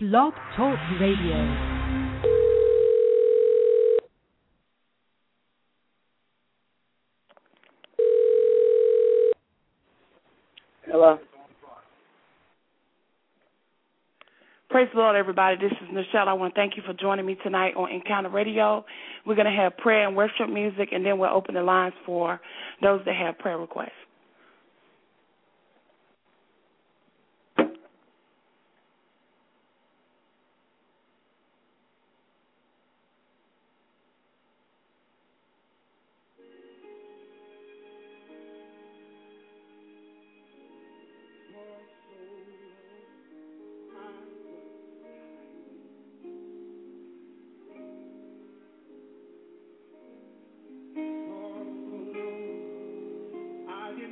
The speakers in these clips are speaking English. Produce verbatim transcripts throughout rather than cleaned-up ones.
Blog Talk Radio. Hello. Praise the Lord, everybody. This is Nichelle. I want to thank you for joining me tonight on Encounter Radio. We're going to have prayer and worship music, and then we'll open the lines for those that have prayer requests. I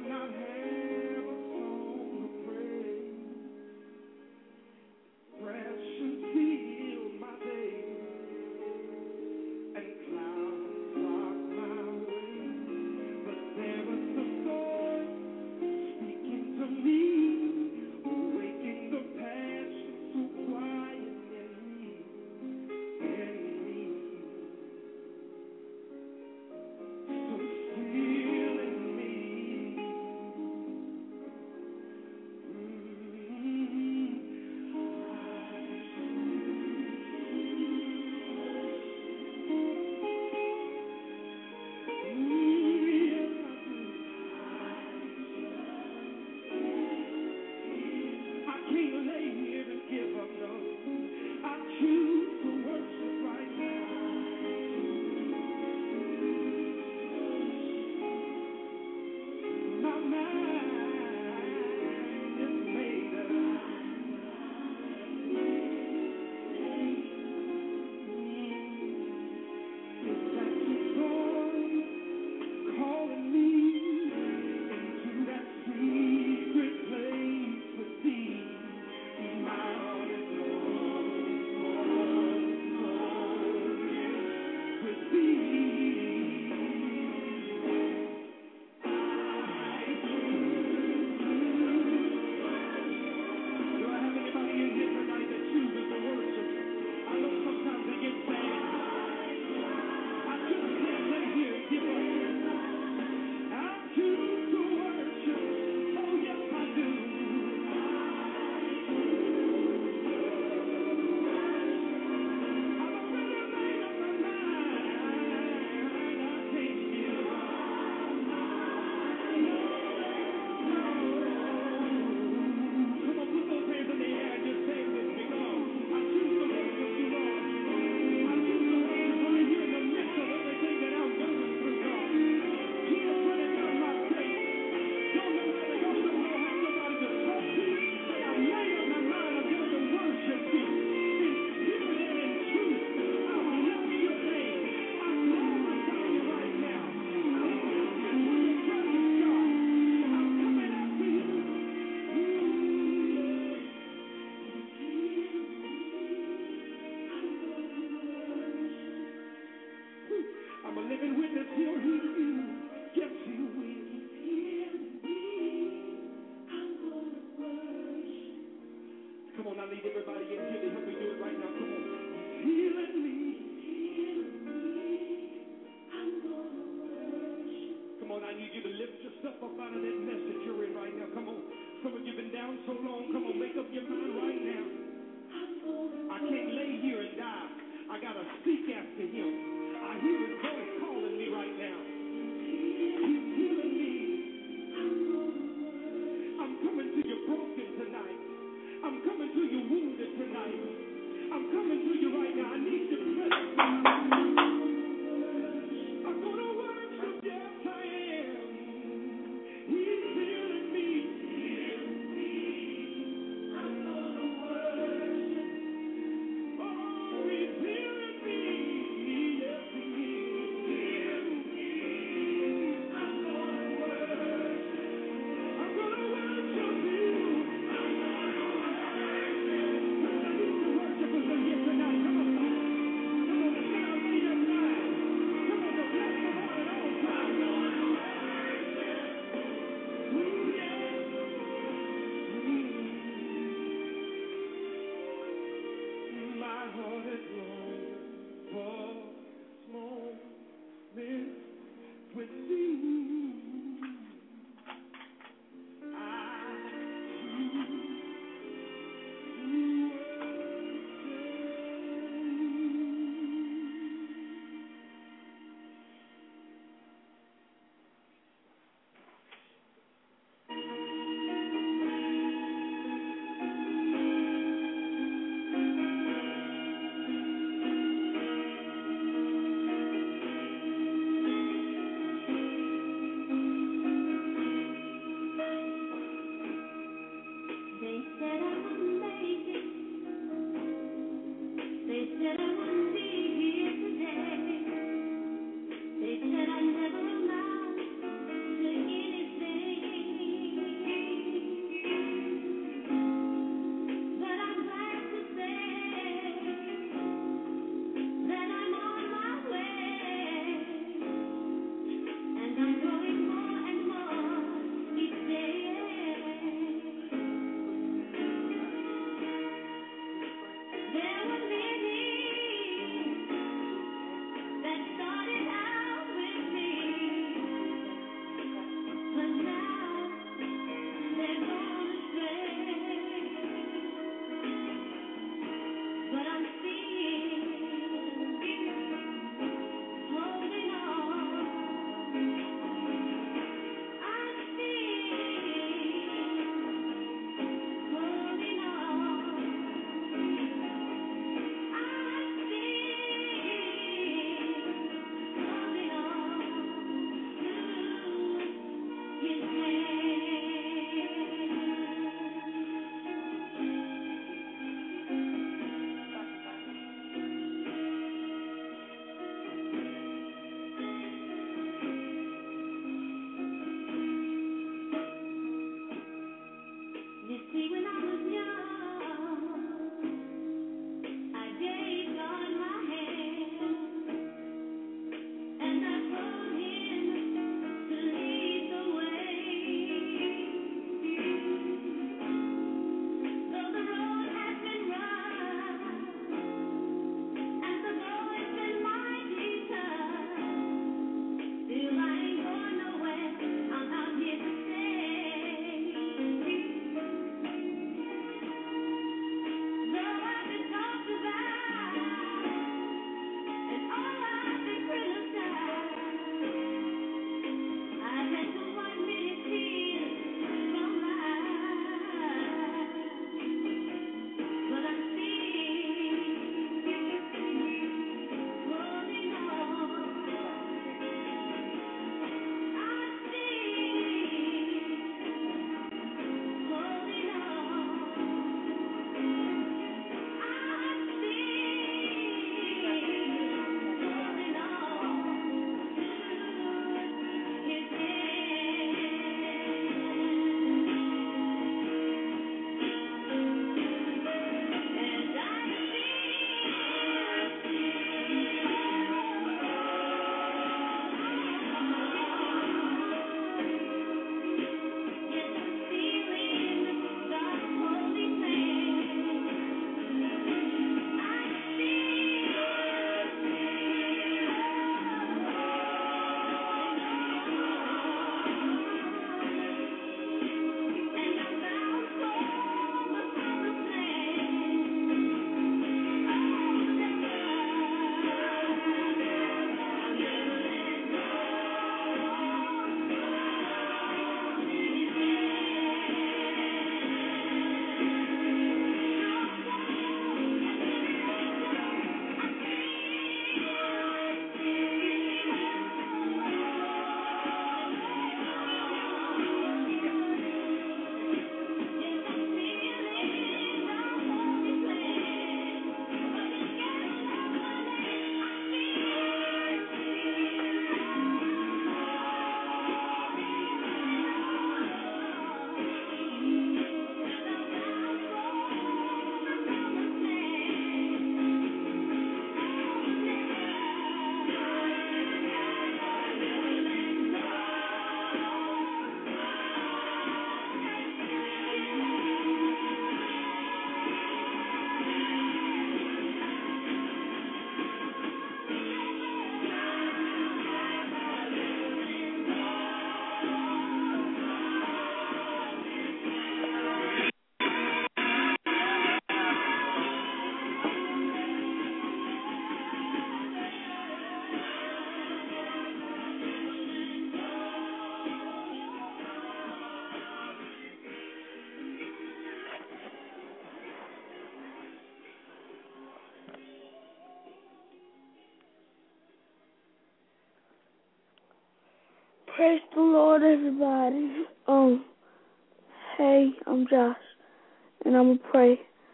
Praise the Lord, everybody. Um, hey, I'm Josh, and I'm going to pray.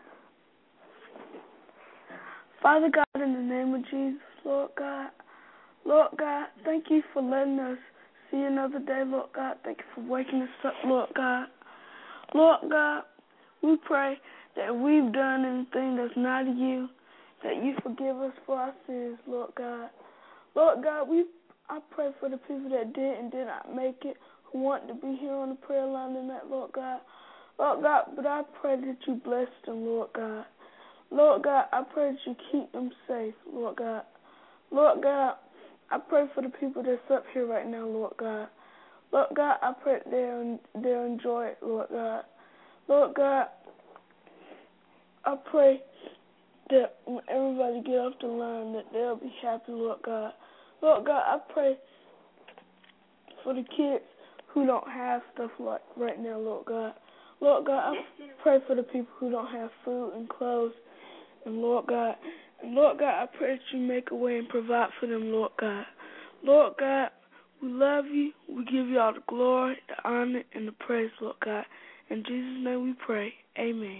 Father God, in the name of Jesus, Lord God, Lord God, thank you for letting us see another day, Lord God. Thank you for waking us up, Lord God. Lord God, we pray that we've done anything that's not of you, that you forgive us for our sins, Lord God. Lord God, we I pray for the people that did and did not make it, who want to be here on the prayer line tonight, Lord God. Lord God, but I pray that you bless them, Lord God. Lord God, I pray that you keep them safe, Lord God. Lord God, I pray for the people that's up here right now, Lord God. Lord God, I pray that they'll, they'll enjoy it, Lord God. Lord God, I pray that when everybody get off the line, that they'll be happy, Lord God. Lord God, I pray for the kids who don't have stuff like right now, Lord God. Lord God, I pray for the people who don't have food and clothes. And Lord God, and Lord God, I pray that you make a way and provide for them, Lord God. Lord God, we love you. We give you all the glory, the honor, and the praise, Lord God. In Jesus' name we pray. Amen.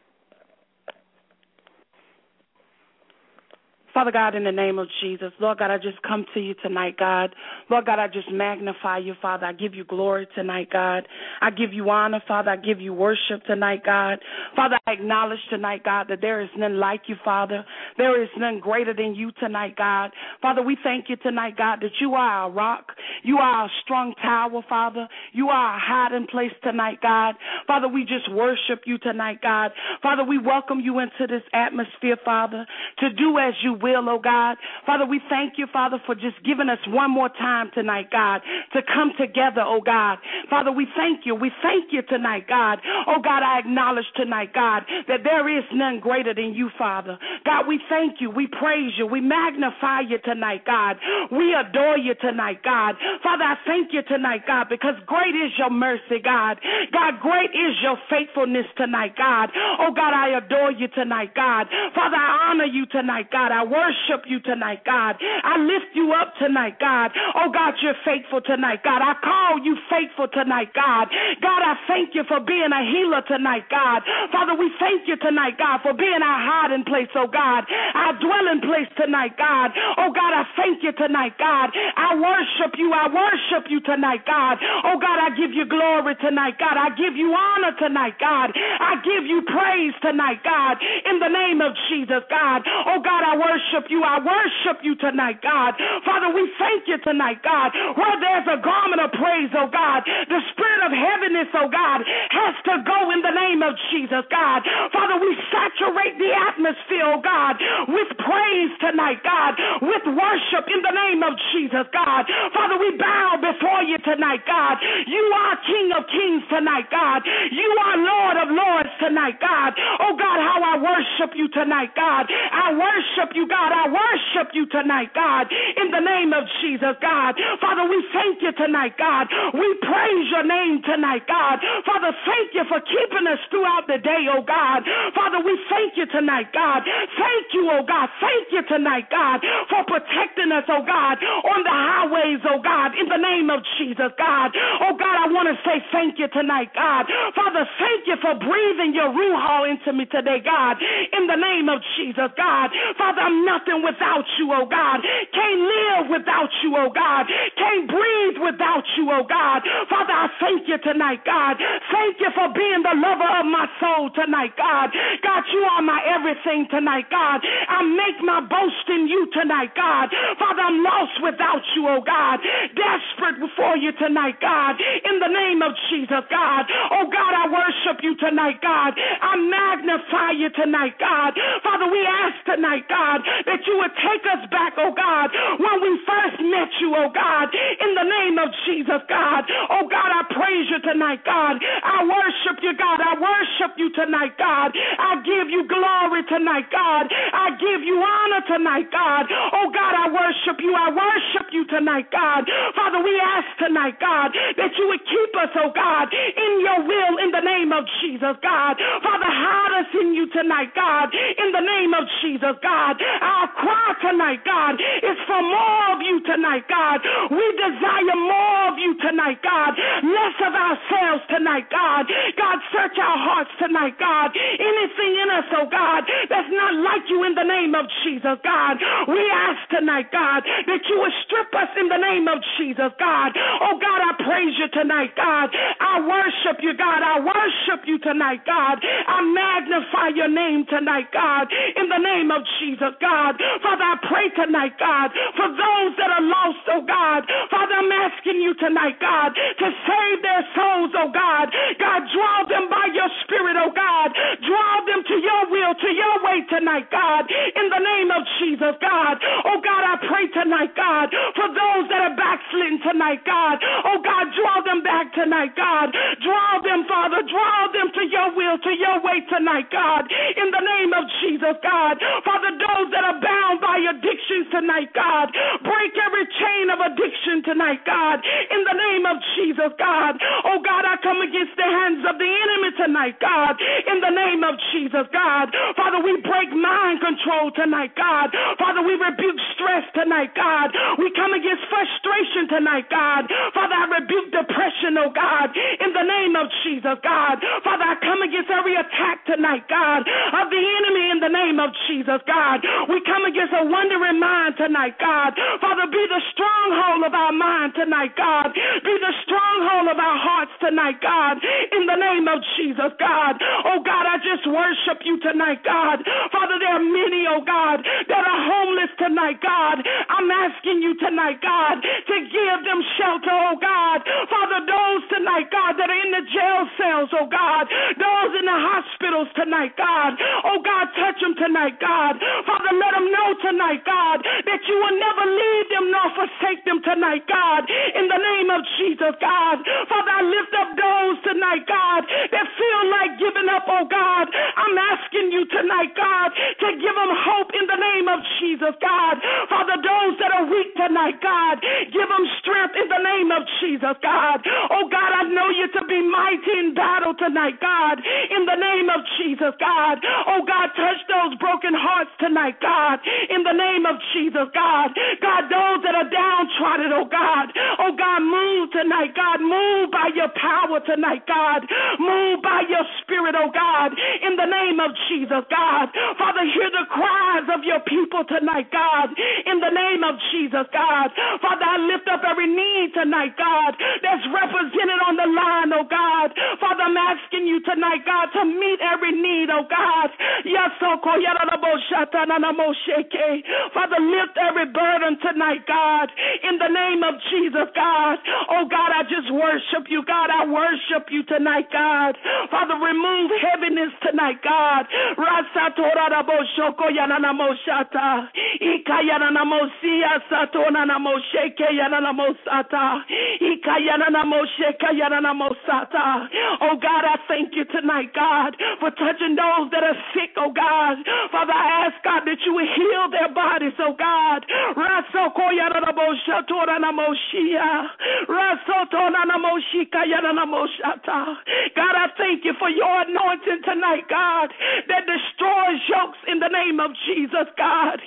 Father God, in the name of Jesus, Lord God, I just come to you tonight, God. Lord God, I just magnify you, Father. I give you glory tonight, God. I give you honor, Father. I give you worship tonight, God. Father, I acknowledge tonight, God, that there is none like you, Father. There is none greater than you tonight, God. Father, we thank you tonight, God, that you are our rock. You are our strong tower, Father. You are our hiding place tonight, God. Father, we just worship you tonight, God. Father, we welcome you into this atmosphere, Father, to do as you will, oh God. Father, we thank you, Father, for just giving us one more time tonight, God, to come together, oh God. Father, we thank you. We thank you tonight, God. Oh God, I acknowledge tonight, God, that there is none greater than you, Father. God, we thank you. We praise you. We magnify you tonight, God. We adore you tonight, God. Father, I thank you tonight, God, because great is your mercy, God. God, great is your faithfulness tonight, God. Oh God, I adore you tonight, God. Father, I honor you tonight, God. I worship you tonight, God. I lift you up tonight, God. Oh, God, you're faithful tonight, God. I call you faithful tonight, God. God, I thank you for being a healer tonight, God. Father, we thank you tonight, God, for being our hiding place, oh, God. Our dwelling place tonight, God. Oh, God, I thank you tonight, God. I worship you. I worship you tonight, God. Oh, God, I give you glory tonight, God. I give you honor tonight, God. I give you praise tonight, God, in the name of Jesus, God. Oh, God, I worship worship you. I worship you tonight, God. Father, we thank you tonight, God. Where there's a garment of praise, oh God, the spirit of heaviness, oh God, has to go in the name of Jesus, God. Father, we saturate the atmosphere, oh God, with praise tonight, God, with worship in the name of Jesus, God. Father, we bow before you tonight, God. You are King of kings tonight, God. You are Lord of lords tonight, God. Oh God, how I worship you tonight, God. I worship you, God. I worship you tonight, God, in the name of Jesus, God. Father, we thank you tonight, God. We praise your name tonight, God. Father, thank you for keeping us throughout the day, oh God. Father, we thank you tonight, God. Thank you, oh God. Thank you tonight, God, for protecting us, oh God, on the highways, oh God, in the name of Jesus, God. Oh God, I want to say thank you tonight, God. Father, thank you for breathing your Ruach into me today, God, in the name of Jesus, God. Father, I'm nothing without you, oh God. Can't live without you, oh God. Can't breathe without you, oh God. Father, I thank you tonight, God. Thank you for being the lover of my soul tonight, God. God, you are my everything tonight, God. I make my boast in you tonight, God. Father, I'm lost without you, oh God. Desperate before you tonight, God. In the name of Jesus, God. Oh God, I worship you tonight, God. I magnify you tonight, God. Father, we ask tonight, God, that you would take us back, oh God, when we first met you, oh God, in the name of Jesus, God. Oh God, I praise you tonight, God. I worship you, God. I worship you tonight, God. I give you glory tonight, God. I give you honor tonight, God. Oh God, I worship you. I worship you tonight, God. Father, we ask tonight, God, that you would keep us, oh God, in your will in the name of Jesus, God. Father, hide us in you tonight, God, in the name of Jesus, God. Our cry tonight, God, is for more of you tonight, God. We desire more of you tonight, God. Less of ourselves tonight, God. God, search our hearts tonight, God. Anything in us, oh God, that's not like you in the name of Jesus, God. We ask tonight, God, that you would strip us in the name of Jesus, God. Oh God, I praise you tonight, God. I worship you, God. I worship you tonight, God. I magnify your name tonight, God, in the name of Jesus, God. Father, I pray tonight, God, for those that are lost, oh God. Father, I'm asking you tonight, God, to save their souls, oh God. God, draw them by your spirit, oh God. Draw them to your will, to your way tonight, God, in the name of Jesus, God. Oh God, I pray tonight, God, for those that are backslidden tonight, God. Oh God, draw them back tonight, God. Draw them, Father. Draw them to your will, to your way tonight, God, in the name of Jesus, God. Father, those that are bound by addictions tonight, God, break every chain of addiction tonight, God, in the name of Jesus, God. Oh God, I come against the hands of the enemy tonight, God, in the name of Jesus, God. Father, we break mind control tonight, God. Father, we rebuke stress tonight, God. We come against frustration tonight, God. Father, I rebuke depression, oh God, in the name of Jesus, God. Father, I come against every attack tonight, God, of the enemy in the name of Jesus, God. We come against a wandering mind tonight, God. Father, be the stronghold of our mind tonight, God. Be the stronghold of our hearts tonight, God, in the name of Jesus, God. Oh God, I just worship you tonight, God. Father, there are many, oh God, that are homeless tonight, God. I'm asking you tonight, God, to give them shelter, oh God. Father, those tonight, God, that are in the jail cells, oh God. Those in the hospitals tonight, God. Oh God, touch them tonight, God. Father, let them know tonight, God, that you will never leave them nor forsake them tonight, God. In the name of Jesus, God. Father, I lift up those tonight, God, that feel like giving up, oh God. I'm asking you tonight, God, to give them hope in the name of Jesus, God. Father, those that are weak tonight, God, give them strength in the name of Jesus, God. Oh God, I know you to be mighty in battle tonight, God, in the name of Jesus, God. Oh God, touch those broken hearts tonight, God, in the name of Jesus, God. God, those that are downtrodden, oh God. Oh God, move tonight, God. Move by your power tonight, God. Move by your spirit, oh God, in the name of Jesus, God. Father, hear the cries of your people tonight, God, in the name of Jesus, God. Father, I lift up every need tonight, God, that's represented on the line, oh God. Father, I'm asking you tonight, God, to meet every need, oh God. Father, lift every burden tonight, God, in the name of Jesus, God. Oh God, I just worship you, God. I worship you tonight, God. Father, remove heaviness tonight, God. Oh God, I thank you tonight, God, for touching those that are sick, oh God. Father, I ask, God, that you will heal their bodies, oh God. God, I thank you for your anointing tonight, God, that destroys yokes in the name of Jesus, God.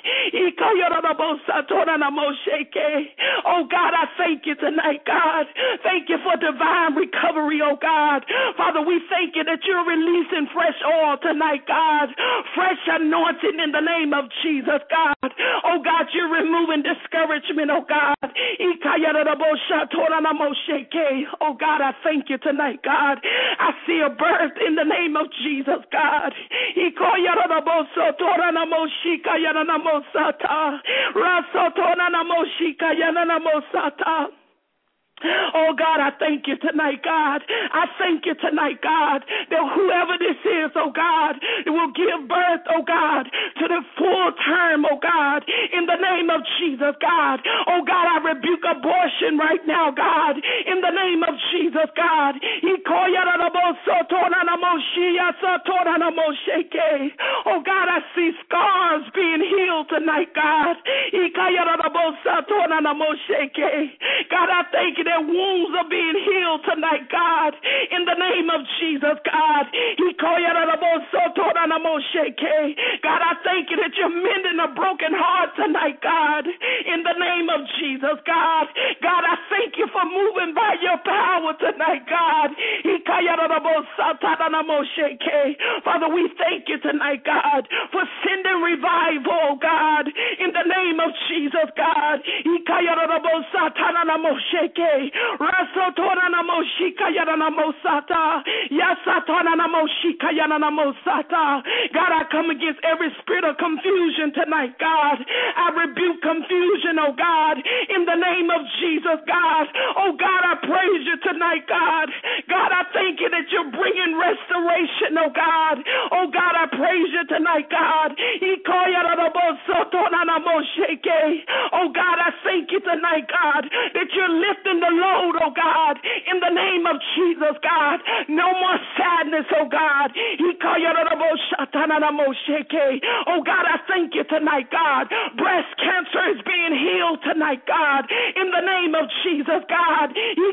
Oh God, I thank you tonight, God. Thank you for divine recovery, oh God. Father, we thank you that you're releasing fresh oil tonight, God. Fresh anointing in the name of Jesus, God. Oh God, you're removing discouragement, oh God. Oh God, I thank you tonight, God. I see a birth in the name of Jesus, God. Oh God, I thank you tonight, God. I thank you tonight, God, that whoever this is, oh God, it will give birth, oh God, to the full term, oh God, in the name of Jesus, God. Oh God, I rebuke abortion right now, God, in the name of Jesus, God. Oh God, I see scars being healed tonight, God. God, I thank you that wounds are being healed tonight, God, in the name of Jesus, God. God, I thank you that you're mending a broken heart tonight, God, in the name of Jesus, God. God, I thank you for moving by your power tonight, God. Father, we thank you tonight, God, for sending revival, God, in the name of Jesus, God. God, I come against every spirit of confusion tonight, God. I rebuke confusion, oh God, in the name of Jesus, God. Oh God, I praise you tonight, God. God, I thank you that you're bringing restoration, oh God. Oh God, I praise you tonight, God. Oh God, I thank you tonight, God, that you're lifting the load, oh God, in the name of Jesus, God. No more sadness, oh God. Oh God, I thank you tonight, God. Breast cancer is being healed tonight, God, in the name of Jesus, God.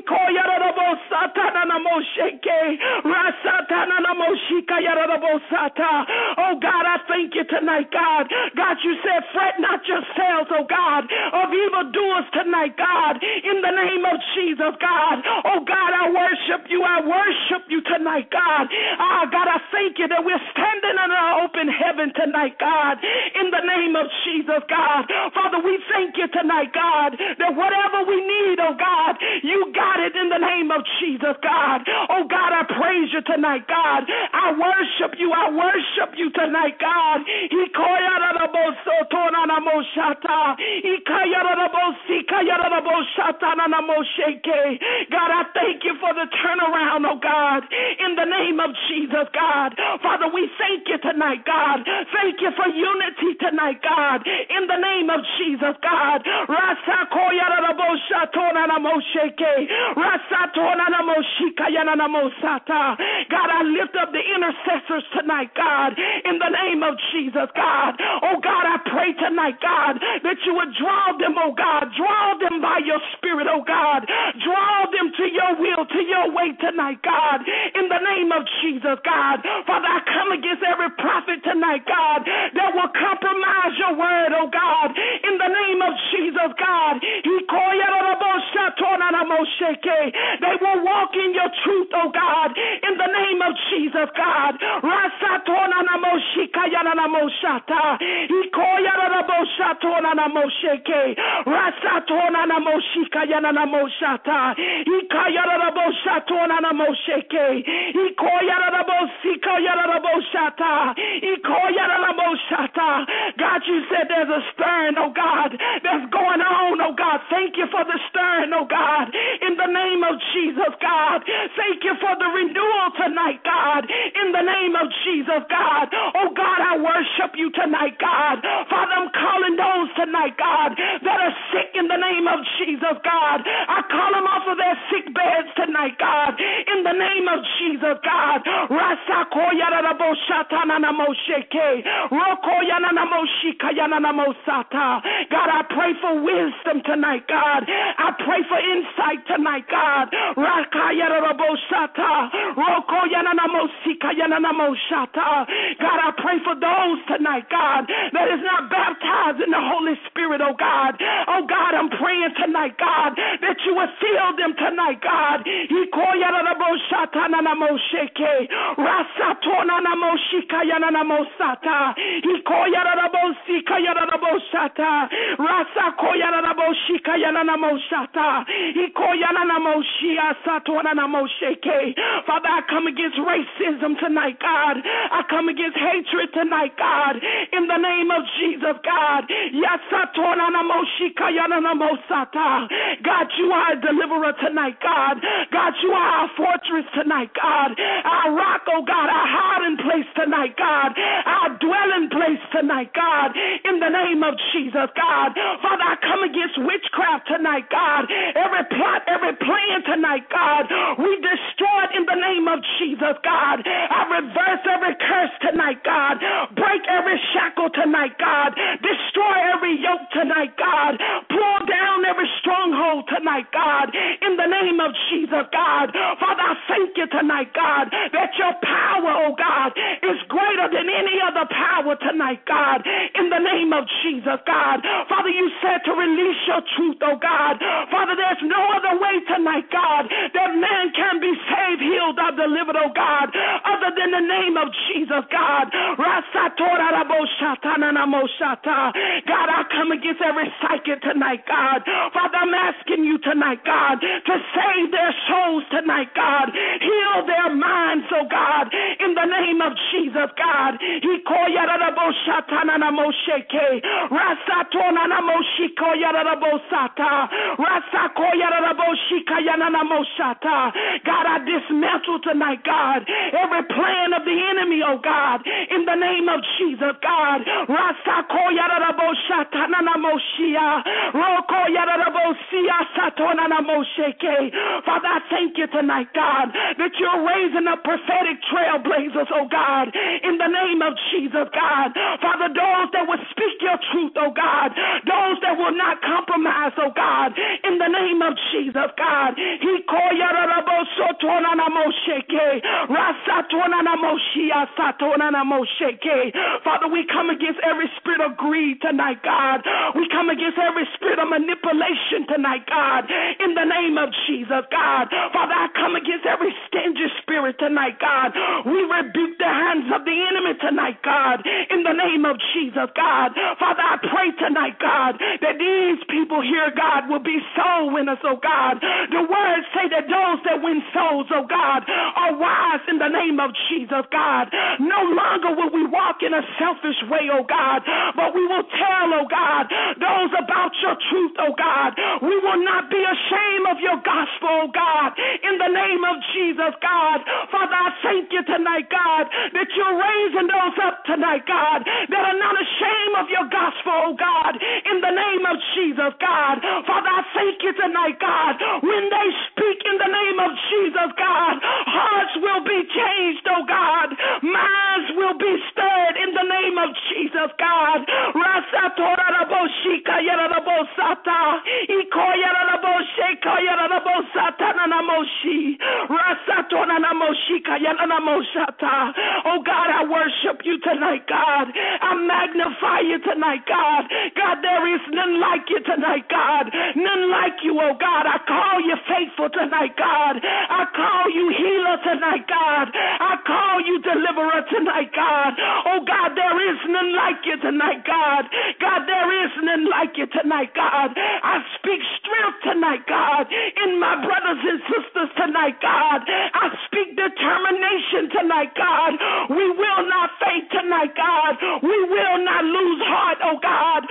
Oh God, I thank you tonight, God. God, you said, fret not yourselves, oh God, of evildoers tonight, God, in the name of Jesus, God. Oh God, I worship you. I worship you tonight, God. Ah, God, I thank you that we're standing under an open heaven tonight, God, in the name of Jesus, God. Father, we thank you tonight, God, that whatever we need, oh God, you got it in the name of Jesus, God. Oh God, I praise you tonight, God. I worship you. I worship you tonight, God. God, I thank you for the turnaround, oh God, in the name of Jesus, God. Father, we thank you tonight, God. Thank you for unity tonight, God, in the name of Jesus, God. God, I lift up the intercessors tonight, God, in the name of Jesus, God. Oh God, I pray tonight, God, that you would draw them, oh God, draw them by your spirit, oh God. Draw them to your will, to your way tonight, God, in the name of Jesus, God. Father, I come against every prophet tonight, God, that will compromise your word, oh God, in the name of Jesus, God. They will walk in your truth, oh God, in the name of Jesus, God. God, you said there's a stirring, oh God, that's going on, oh God. Thank you for the stirring, oh God, in the name of Jesus, God. Thank you for the renewal tonight, God, in the name of Jesus, God. Oh God, I worship you tonight, God. Father, I'm calling those tonight, God, that are sick in the name of Jesus, God. I call them off of their sick beds tonight, God, in the name of Jesus, God. God, I pray for wisdom tonight, God. I pray for insight tonight, God. God, I pray for those tonight, God, that is not baptized in the Holy Spirit, oh God. Oh God, I'm praying tonight, God, that you would fill them tonight, God. Father, I come against racism tonight, God. I come against hatred tonight, God, in the name of Jesus, God. God, you are a deliverer tonight, God. God, you are our fortress tonight, God. Our rock, oh God, our hiding place tonight, God. Our dwelling place tonight, God, in the name of Jesus, God. Father, I come against witchcraft tonight, God. Every plot, every plan tonight, God, we destroy it in the name of Jesus, God. I reverse every curse tonight, God. Break every shackle tonight, God. Destroy every yoke tonight, God. Pull down every stronghold tonight, God, in the name of Jesus, God. Father, I thank you tonight, God, that your power, oh God, is greater than any other other power tonight, God, in the name of Jesus, God. Father, you said to release your truth, oh God. Father, there's no other way tonight, God, that man can be saved, healed, or delivered, oh God, other than the name of Jesus, God. God, I come against every psychic tonight, God. Father, I'm asking you tonight, God, to save their souls tonight, God. Heal their minds, oh God, in the name of Jesus, God. God, I dismantle tonight, God, every plan of the enemy, oh God, in the name of Jesus, God. Father, I thank you tonight, God, that you're raising up prophetic trailblazers, oh God, in the name of Jesus, God. Father, those that will speak your truth, oh God, those that will not compromise, oh God, in the name of Jesus, God. Father, we come against every spirit of greed tonight, God. We come against every spirit of manipulation tonight, God, in the name of Jesus, God. Father, I come against every stingy spirit tonight, God. We rebuke the hands of the enemy tonight, God, in the name of Jesus, God. Father, I pray tonight, God, that these people here, God, will be soul winners, oh God. The words say that those that win souls, oh God, are wise in the name of Jesus, God. No longer will we walk in a selfish way, oh God, but we will tell, oh God, those about your truth, oh God. We will not be ashamed of your gospel, oh God, in the name of Jesus, God. Father, I thank you tonight, God, that you're raising those up tonight, God, that are not ashamed of your gospel, oh God, in the name of Jesus, God. Father, I thank you tonight, God, when they speak in the name of Jesus, God, hearts will be changed, oh God. Minds will be stirred in the name of Jesus, God. Oh God, I worship you tonight, God. I magnify you tonight, God. God, there is none like you tonight, God. None like you, oh God. I call you faithful tonight, God. I call you healer tonight, God. I call you deliverer tonight, God. Oh God, there is none like you tonight, God. God, there is none like you tonight, God. I speak strength tonight, God, in my brothers and sisters tonight, God. I speak determination tonight, God. We will not faint tonight, God. We will not lose heart, oh God.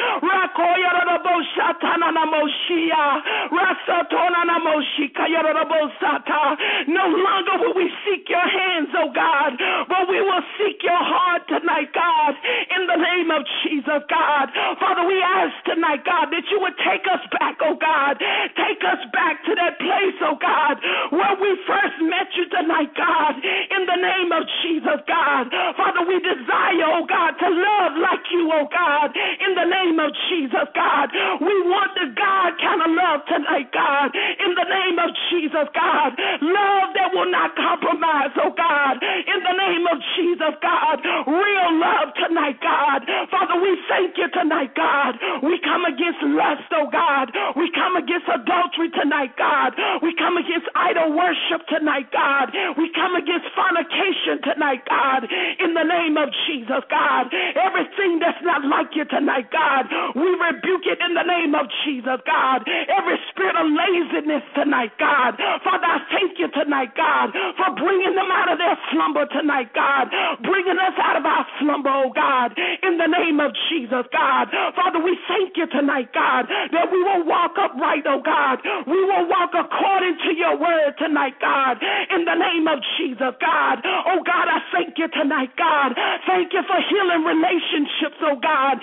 No longer will we seek your hands, oh God, but we will seek your heart tonight, God, in the name of Jesus, God. Father, we ask tonight, God, that you would take us back, oh God. Take us back to that place, oh God, where we first met you tonight, God, in the name of Jesus, God. Father, we desire, oh God, to love like you, oh God, in the name of Jesus, God. We want the God kind of love tonight, God, in the name of Jesus, God. Love that will not compromise, oh God, in the name of Jesus, God. Real love tonight, God. Father, we thank you tonight, God. We come against lust, oh God. We come against adultery tonight, God. We come against idol worship tonight, God. We come against fornication tonight, God, in the name of Jesus, God. Everything that's not like you tonight, God, we rebuke it in the name of Jesus, God. Every spirit of laziness tonight, God. Father, I thank you tonight, God, for bringing them out of their slumber tonight, God. Bringing us out of our slumber, oh God, in the name of Jesus, God. Father, we thank you tonight, God, that we will walk upright, oh God. We will walk according to your word tonight, God, in the name of Jesus, God. Oh God, I thank you tonight, God. Thank you for healing relationships, oh God.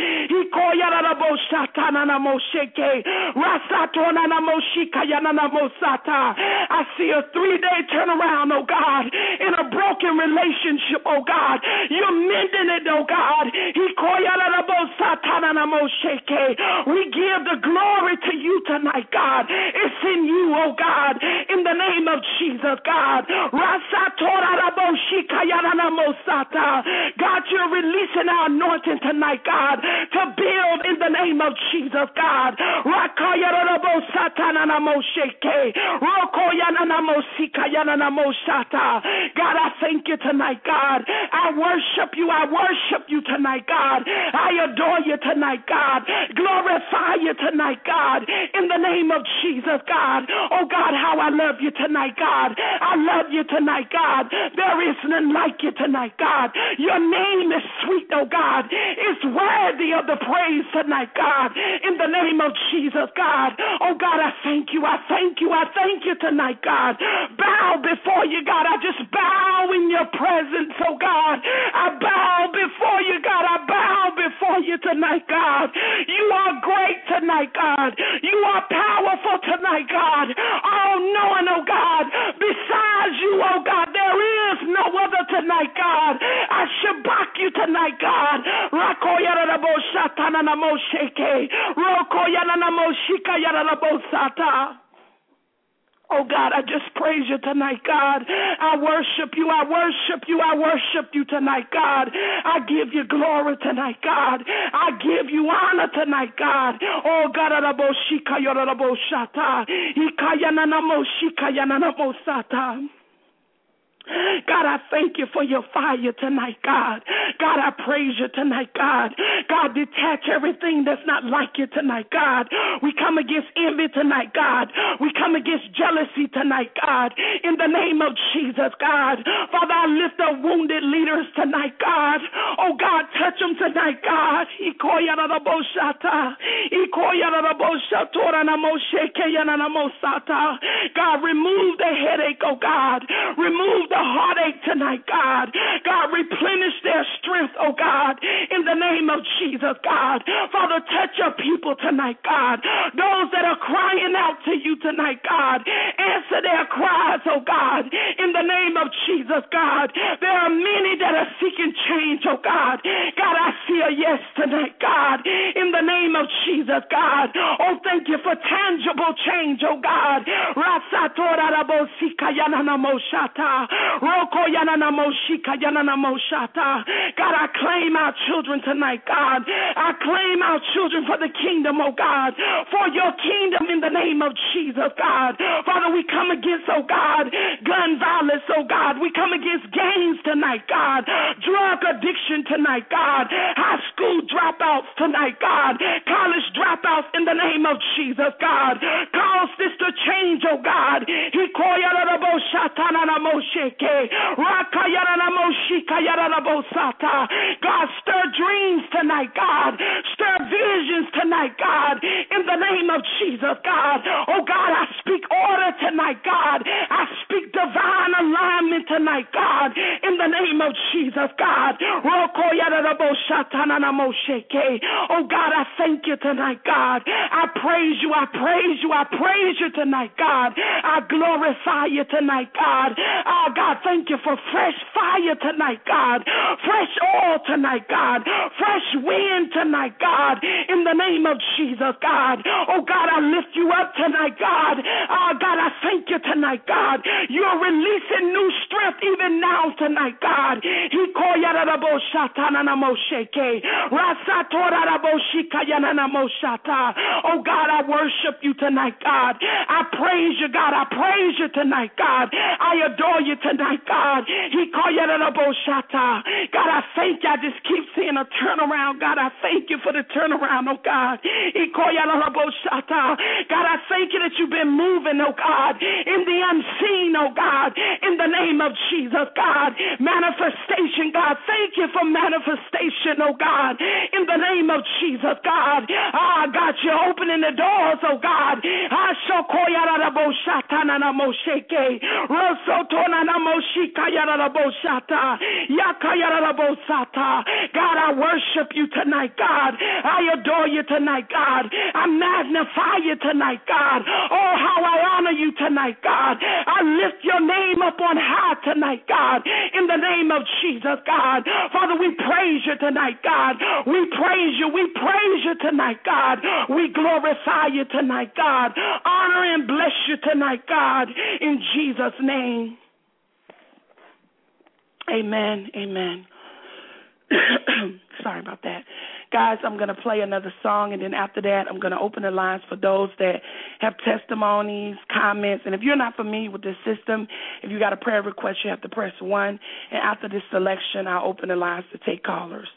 I see a three-day turnaround, oh God, in a broken relationship, oh God. You're mending it, oh God. We give the glory to you tonight, God. It's in you, oh God, in the name of Jesus, God. God, you're releasing our anointing tonight, God, to build in the name of Jesus, God. God, I thank you tonight, God. I worship you. I worship you tonight, God. I adore you tonight, God. Glorify you tonight, God, in the name of Jesus, God. Oh, God, how I love you tonight, God. I love you tonight, God. There is none like you tonight, God. Your name is sweet, oh, God. It's worthy of the praise tonight, God, in the name of Jesus, God. Oh, God, I thank you. I thank you. I thank you tonight, God. Bow before you, God. I just bow in your presence, oh, God. I bow before you, God. I bow before you tonight, God. You are great tonight, God. You are powerful tonight, God. All knowing, oh, God. Besides you, oh, God, there is no other tonight, God. I shabak you tonight, God. Oh, God, I just praise you tonight, God. I worship you. I worship you. I worship you tonight, God. I give you glory tonight, God. I give you honor tonight, God. Oh, God, God, I thank you for your fire tonight, God. God, I praise you tonight, God. God, detach everything that's not like you tonight, God. We come against envy tonight, God. We come against jealousy tonight, God. In the name of Jesus, God. Father, I lift up wounded leaders tonight, God. Oh, God, touch them tonight, God. God, remove the headache, oh, God. Remove the the heartache tonight, God. God, replenish their strength, oh God, in the name of Jesus, God. Father, touch your people tonight, God. Those that are crying out to you tonight, God, answer their cries, oh God, in the name of Jesus, God. There are many that are seeking change, oh God. God, I see a yes tonight, God, in the name of Jesus, God. Oh, thank you for tangible change, oh God. God, I claim our children tonight, God. I claim our children for the kingdom, oh God, for your kingdom in the name of Jesus, God. Father, we come against, oh God, gun violence, oh God. We come against gangs tonight, God. Drug addiction tonight, God. High school dropouts tonight, God. College dropouts in the name of Jesus, God. Cause this to change, oh God. God, stir dreams tonight, God. Stir visions tonight, God. In the name of Jesus, God. Oh, God, I speak order tonight, God. I speak divine alignment tonight, God. In the name of Jesus, God. Oh, God, I thank you tonight, God. I praise you. I praise you. I praise you tonight, God. I glorify you tonight, God. Oh, God, thank you for fresh fire tonight, God. Fresh oil tonight, God. Fresh wind tonight, God. In the name of Jesus, God. Oh, God, I lift you up tonight, God. Oh, God, I thank you tonight, God. You're releasing new strength even now tonight, God. Oh, God, I worship you tonight, God. I praise you, God. I praise you tonight, God. I adore you tonight, God. God, I thank you. I just keep seeing a turnaround. God, I thank you for the turnaround, oh God. God, I thank you that you've been moving, oh God, in the unseen, oh God, in the name of Jesus, God. Manifestation, God. Thank you for manifestation, oh God, in the name of Jesus, God. Ah, God, you're opening the doors, oh God. God, I worship you tonight, God. I adore you tonight, God. I magnify you tonight, God. Oh, how I honor you tonight, God. I lift your name up on high tonight, God, in the name of Jesus, God. Father, we praise you tonight, God. We praise you. We praise you tonight, God. We glorify you tonight, God. Honor and bless you tonight, God, in Jesus' name. Amen. Amen. Sorry about that. Guys, I'm going to play another song, and then after that, I'm going to open the lines for those that have testimonies, comments. And if you're not familiar with this system, if you got a prayer request, you have to press one. And after this selection, I'll open the lines to take callers.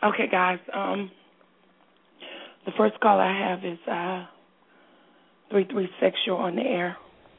Okay, guys. Um, the first call I have is uh, three three six. You're on the air.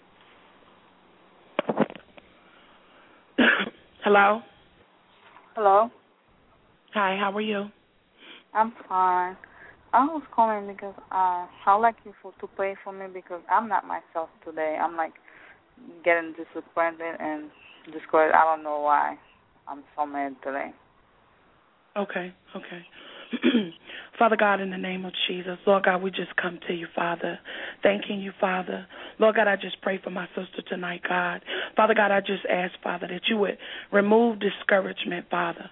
Hello? Hello? Hi, how are you? I'm fine. I was calling because uh, I'd like you for, to pray for me because I'm not myself today. I'm like getting disappointed and discouraged. I don't know why I'm so mad today. Okay, okay. Father God, in the name of Jesus, Lord God, we just come to you, Father, thanking you, Father. Lord God, I just pray for my sister tonight, God. Father God, I just ask, Father, that you would remove discouragement, Father.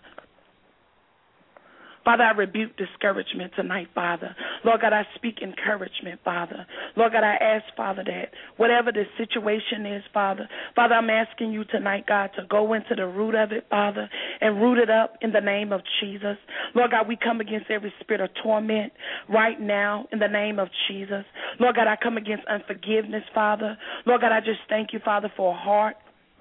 Father, I rebuke discouragement tonight, Father. Lord God, I speak encouragement, Father. Lord God, I ask, Father, that whatever the situation is, Father, Father, I'm asking you tonight, God, to go into the root of it, Father, and root it up in the name of Jesus. Lord God, we come against every spirit of torment right now in the name of Jesus. Lord God, I come against unforgiveness, Father. Lord God, I just thank you, Father, for a heart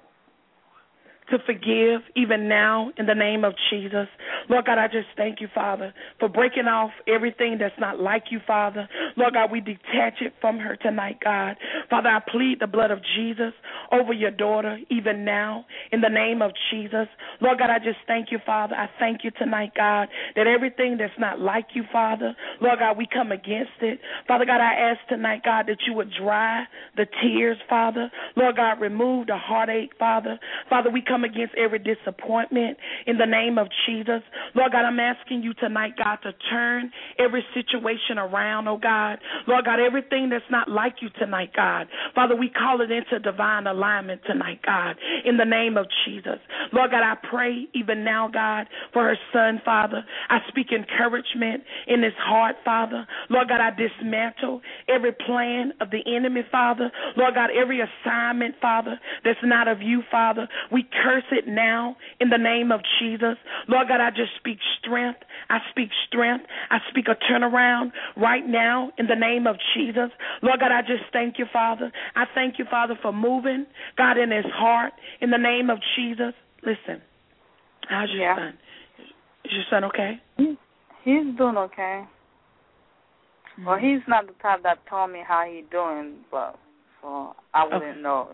to forgive even now in the name of Jesus. Lord God, I just thank you, Father, for breaking off everything that's not like you, Father. Lord God, we detach it from her tonight, God. Father, I plead the blood of Jesus over your daughter even now in the name of Jesus. Lord God, I just thank you, Father. I thank you tonight, God, that everything that's not like you, Father, Lord God, we come against it. Father God, I ask tonight, God, that you would dry the tears, Father. Lord God, remove the heartache, Father. Father, we come against every disappointment in the name of Jesus. Lord God, I'm asking you tonight, God, to turn every situation around, oh God. Lord God, everything that's not like you tonight, God. Father, we call it into divine alignment tonight, God, in the name of Jesus. Lord God, I pray even now, God, for her son, Father. I speak encouragement in his heart, Father. Lord God, I dismantle every plan of the enemy, Father. Lord God, every assignment, Father, that's not of you, Father. We curse it now in the name of Jesus. Lord God, I just speak strength. I speak strength. I speak a turnaround right now in the name of Jesus. Lord God, I just thank you, Father. I thank you, Father, for moving, God, in his heart in the name of Jesus. Listen, how's your yeah. son? Is your son okay? He, he's doing okay. Mm-hmm. Well, he's not the type that told me how he's doing, but so I wouldn't okay. know.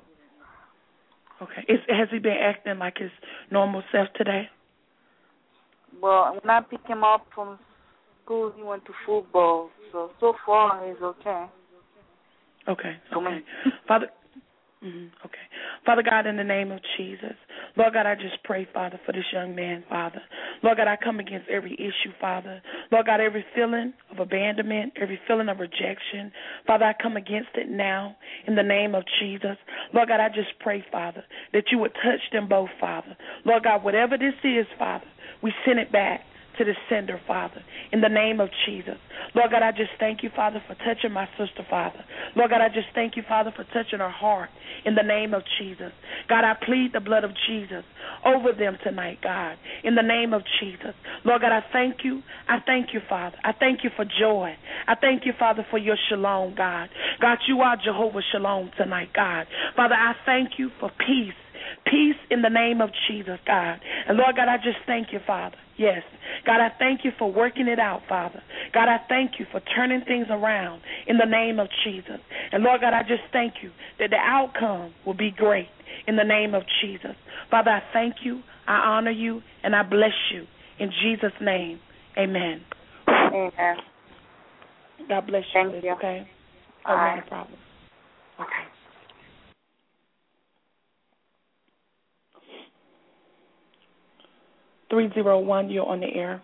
Okay. Is, has he been acting like his normal self today? Well, when I pick him up from school, he went to football. So, so far, he's okay. Okay. Okay. Father, mm-hmm, okay. Father God, in the name of Jesus, Lord God, I just pray, Father, for this young man, Father. Lord God, I come against every issue, Father. Lord God, every feeling of abandonment, every feeling of rejection. Father, I come against it now in the name of Jesus. Lord God, I just pray, Father, that you would touch them both, Father. Lord God, whatever this is, Father, we send it back to the sender, Father, in the name of Jesus. Lord God, I just thank you, Father, for touching my sister, Father. Lord God, I just thank you, Father, for touching her heart in the name of Jesus. God, I plead the blood of Jesus over them tonight, God, in the name of Jesus. Lord God, I thank you. I thank you, Father. I thank you for joy. I thank you, Father, for your shalom, God. God, you are Jehovah Shalom tonight, God. Father, I thank you for peace. Peace in the name of Jesus, God. And Lord God, I just thank you, Father. Yes. God, I thank you for working it out, Father. God, I thank you for turning things around in the name of Jesus. And Lord God, I just thank you that the outcome will be great in the name of Jesus. Father, I thank you, I honor you, and I bless you. In Jesus' name, amen. Amen. God bless you, Thank Liz, you. okay? Oh, Bye. not a problem. Okay. three zero one, you're on the air.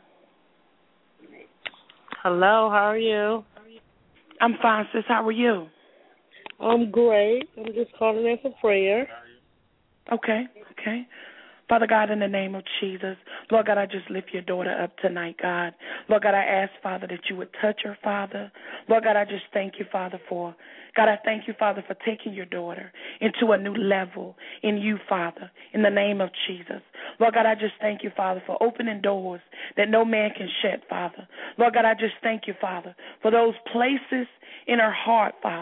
Hello, how are you? I'm fine, sis. How are you? I'm great. I'm just calling in for prayer. Okay, okay. Father God, in the name of Jesus, Lord God, I just lift your daughter up tonight, God. Lord God, I ask, Father, that you would touch her, Father. Lord God, I just thank you, Father, for, God, I thank you, Father, for taking your daughter into a new level in you, Father, in the name of Jesus. Lord God, I just thank you, Father, for opening doors that no man can shut, Father. Lord God, I just thank you, Father, for those places in her heart, Father.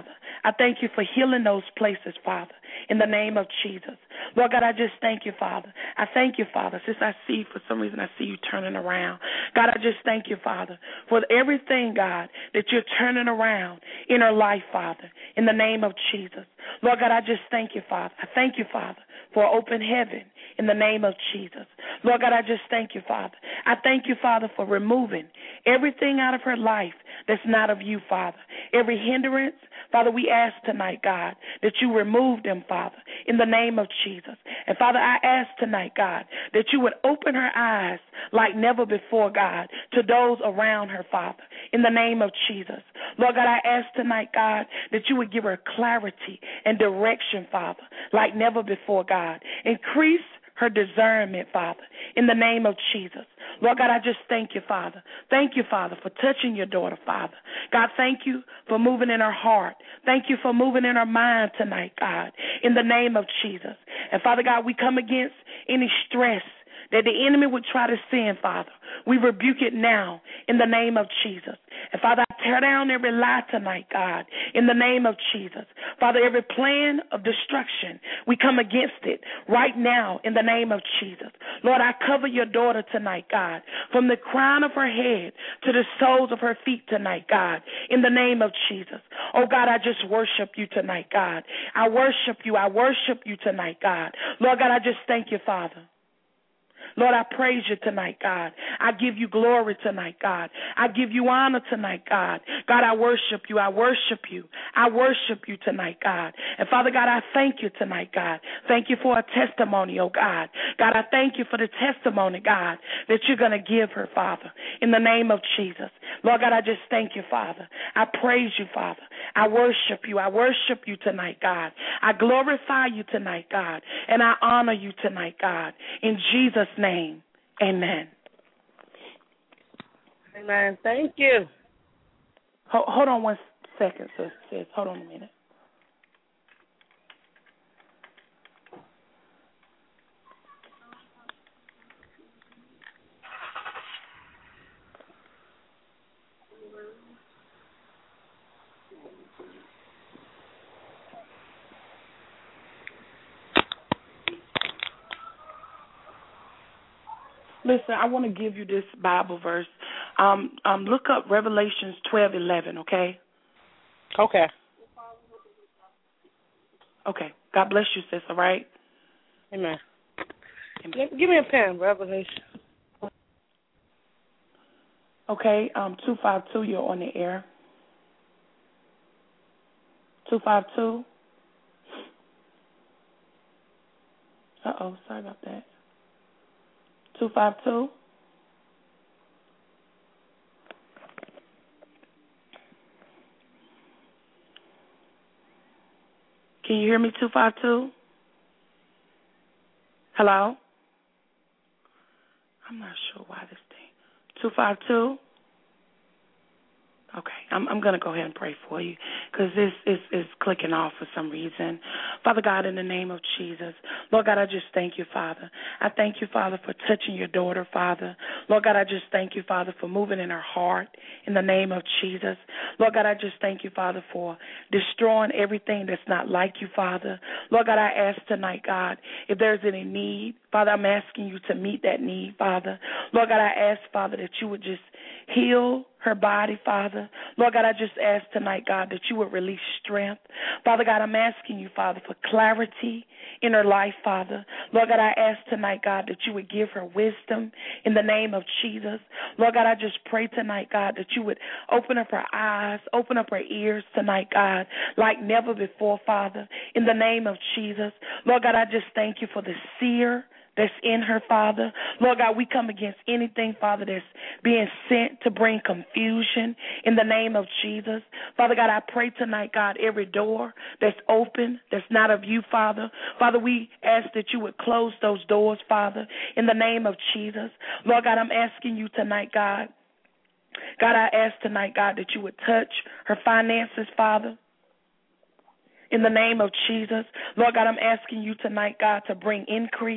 I thank you for healing those places, Father, in the name of Jesus. Lord God, I just thank you, Father. I thank you, Father, since I see, for some reason, I see you turning around. God, I just thank you, Father, for everything, God, that you're turning around in her life, Father, in the name of Jesus. Lord God, I just thank you, Father. I thank you, Father, for open heaven in the name of Jesus. Lord God, I just thank you, Father. I thank you, Father, for removing everything out of her life that's not of you, Father. Every hindrance, Father, we ask tonight, God, that you remove them, Father, in the name of Jesus. And Father, I ask tonight, God, that you would open her eyes like never before, God, to those around her, Father, in the name of Jesus. Lord God, I ask tonight, God, that you would give her clarity and direction, Father, like never before, God. Increase her discernment, Father, in the name of Jesus. Lord God, I just thank you, Father. Thank you, Father, for touching your daughter, Father. God, thank you for moving in her heart. Thank you for moving in her mind tonight, God, in the name of Jesus. And Father God, we come against any stress that the enemy would try to send, Father. We rebuke it now in the name of Jesus. And Father, I tear down every lie tonight, God, in the name of Jesus. Father, every plan of destruction, we come against it right now in the name of Jesus. Lord, I cover your daughter tonight, God, from the crown of her head to the soles of her feet tonight, God, in the name of Jesus. Oh, God, I just worship you tonight, God. I worship you. I worship you tonight, God. Lord God, I just thank you, Father. Lord, I praise you tonight, God. I give you glory tonight, God. I give you honor tonight, God. God, I worship you. I worship you. I worship you tonight, God. And Father God, I thank you tonight, God. Thank you for a testimony, oh God. God, I thank you for the testimony, God, that you're going to give her, Father, in the name of Jesus. Lord God, I just thank you, Father. I praise you, Father. I worship you. I worship you tonight, God. I glorify you tonight, God. And I honor you tonight, God. In Jesus' name, amen. Amen. Thank you. Hold, hold on one second, sis, sis. Hold on a minute. Listen, I want to give you this Bible verse. Um, um, look up Revelations twelve eleven, okay? Okay. Okay. God bless you, sis, all right? Amen. Amen. Give me a pen, Revelation. Okay, um, two five two, you're on the air. two five two. Uh-oh, sorry about that. two five two. Can you hear me, two five two? Hello? I'm not sure why this thing. two five two? Okay, I'm, I'm going to go ahead and pray for you because this is, is clicking off for some reason. Father God, in the name of Jesus, Lord God, I just thank you, Father. I thank you, Father, for touching your daughter, Father. Lord God, I just thank you, Father, for moving in her heart in the name of Jesus. Lord God, I just thank you, Father, for destroying everything that's not like you, Father. Lord God, I ask tonight, God, if there's any need, Father, I'm asking you to meet that need, Father. Lord God, I ask, Father, that you would just heal her body, Father. Lord God, I just ask tonight, God, that you would release strength. Father God, I'm asking you, Father, for clarity in her life, Father. Lord God, I ask tonight, God, that you would give her wisdom in the name of Jesus. Lord God, I just pray tonight, God, that you would open up her eyes, open up her ears tonight, God, like never before, Father, in the name of Jesus. Lord God, I just thank you for the seer that's in her, Father. Lord God, we come against anything, Father, that's being sent to bring confusion in the name of Jesus. Father God, I pray tonight, God, every door that's open, that's not of you, Father. Father, we ask that you would close those doors, Father, in the name of Jesus. Lord God, I'm asking you tonight, God. God, I ask tonight, God, that you would touch her finances, Father, in the name of Jesus. Lord God, I'm asking you tonight, God, to bring increase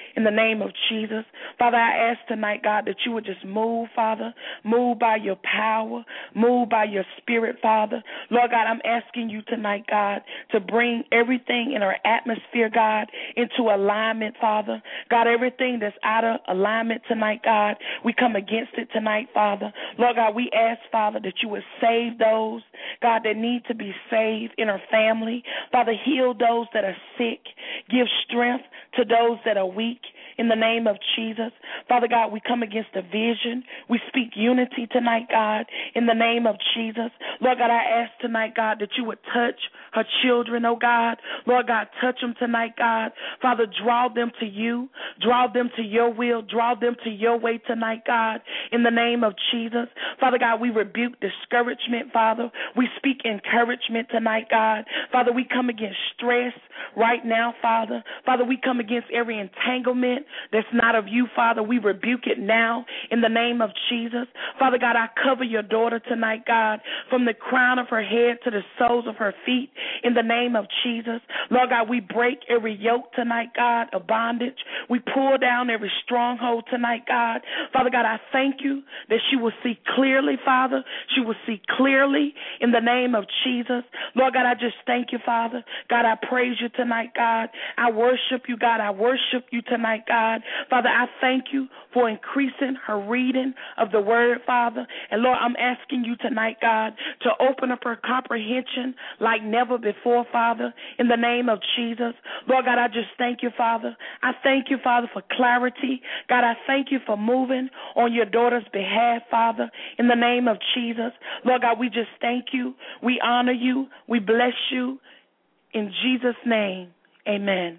in the name of Jesus. Father, I ask tonight, God, that you would just move, Father, move by your power, move by your spirit, Father. Lord God, I'm asking you tonight, God, to bring everything in our atmosphere, God, into alignment, Father. God, everything that's out of alignment tonight, God, we come against it tonight, Father. Lord God, we ask, Father, that you would save those, God, that need to be saved in our family. Father, heal those that are sick. Give strength to those that are weak. In the name of Jesus. Father God, we come against division. We speak unity tonight, God, in the name of Jesus. Lord God, I ask tonight, God, that you would touch her children, oh God. Lord God, touch them tonight, God. Father, draw them to you. Draw them to your will. Draw them to your way tonight, God, in the name of Jesus. Father God, we rebuke discouragement, Father. We speak encouragement tonight, God. Father, we come against stress right now, Father. Father, we come against every entanglement that's not of you, Father. We rebuke it now in the name of Jesus. Father God, I cover your daughter tonight, God, from the crown of her head to the soles of her feet in the name of Jesus. Lord God, we break every yoke tonight, God, of bondage. We pull down every stronghold tonight, God. Father God, I thank you that she will see clearly, Father. She will see clearly in the name of Jesus. Lord God, I just thank you, Father. God, I praise you tonight, God. I worship you, God. I worship you tonight, God. Father, I thank you for increasing her reading of the word, Father. And Lord, I'm asking you tonight, God, to open up her comprehension like never before, Father, in the name of Jesus. Lord God, I just thank you, Father. I thank you, Father, for clarity. God, I thank you for moving on your daughter's behalf, Father, in the name of Jesus. Lord God, we just thank you. We honor you. We bless you. In Jesus' name, amen.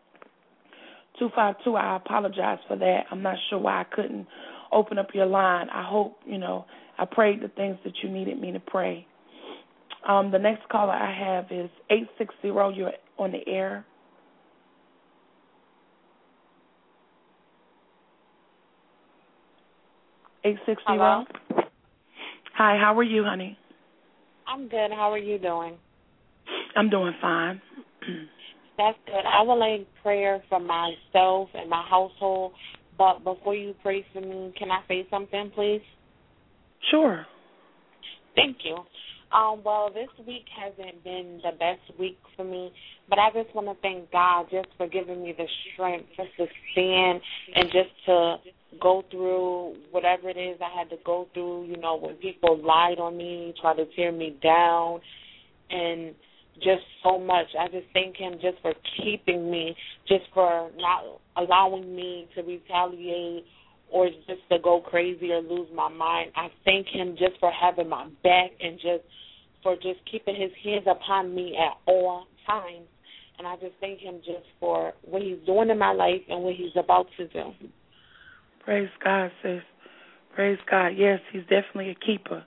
two five two, I apologize for that. I'm not sure why I couldn't open up your line. I hope, you know, I prayed the things that you needed me to pray. Um, the next caller I have is eight six zero. You're on the air. eight six zero. Hello? Hi, how are you, honey? I'm good. How are you doing? I'm doing fine. That's good. I would like prayer for myself and my household, but before you pray for me, can I say something, please? Sure. Thank you. Um, well, this week hasn't been the best week for me, but I just want to thank God just for giving me the strength just to stand and just to go through whatever it is I had to go through, you know, when people lied on me, tried to tear me down, and just so much. I just thank him just for keeping me, just for not allowing me to retaliate or just to go crazy or lose my mind. I thank him just for having my back and just for just keeping his hands upon me at all times. And I just thank him just for what he's doing in my life and what he's about to do. Praise God, sis. Praise God. Yes, he's definitely a keeper.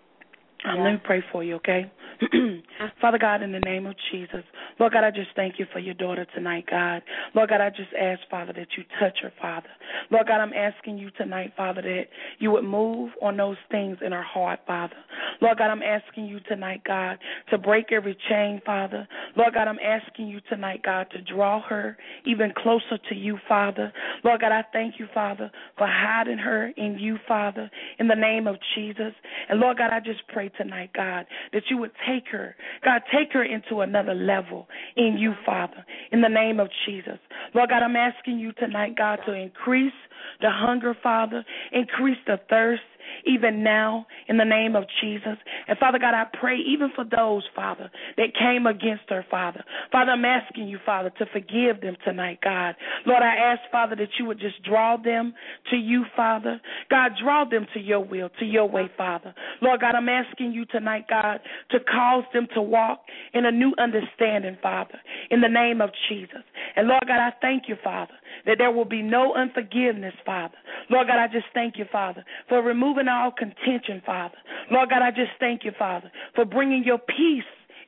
Um, Yeah. Let me pray for you, okay? Father God, in the name of Jesus, Lord God, I just thank you for your daughter tonight, God. Lord God, I just ask, Father, that you touch her, Father. Lord God, I'm asking you tonight, Father, that you would move on those things in her heart, Father. Lord God, I'm asking you tonight, God, to break every chain, Father. Lord God, I'm asking you tonight, God, to draw her even closer to you, Father. Lord God, I thank you, Father, for hiding her in you, Father, in the name of Jesus. And Lord God, I just pray tonight, God, that you would take her, God, take her into another level in you, Father, in the name of Jesus. Lord God, I'm asking you tonight, God, to increase the hunger, Father, increase the thirst, even now, in the name of Jesus. And, Father God, I pray even for those, Father, that came against her, Father. Father, I'm asking you, Father, to forgive them tonight, God. Lord, I ask, Father, that you would just draw them to you, Father. God, draw them to your will, to your way, Father. Lord God, I'm asking you tonight, God, to cause them to walk in a new understanding, Father, in the name of Jesus. And, Lord God, I thank you, Father, that there will be no unforgiveness, Father. Lord God, I just thank you, Father, for removing all contention, Father. Lord God, I just thank you, Father, for bringing your peace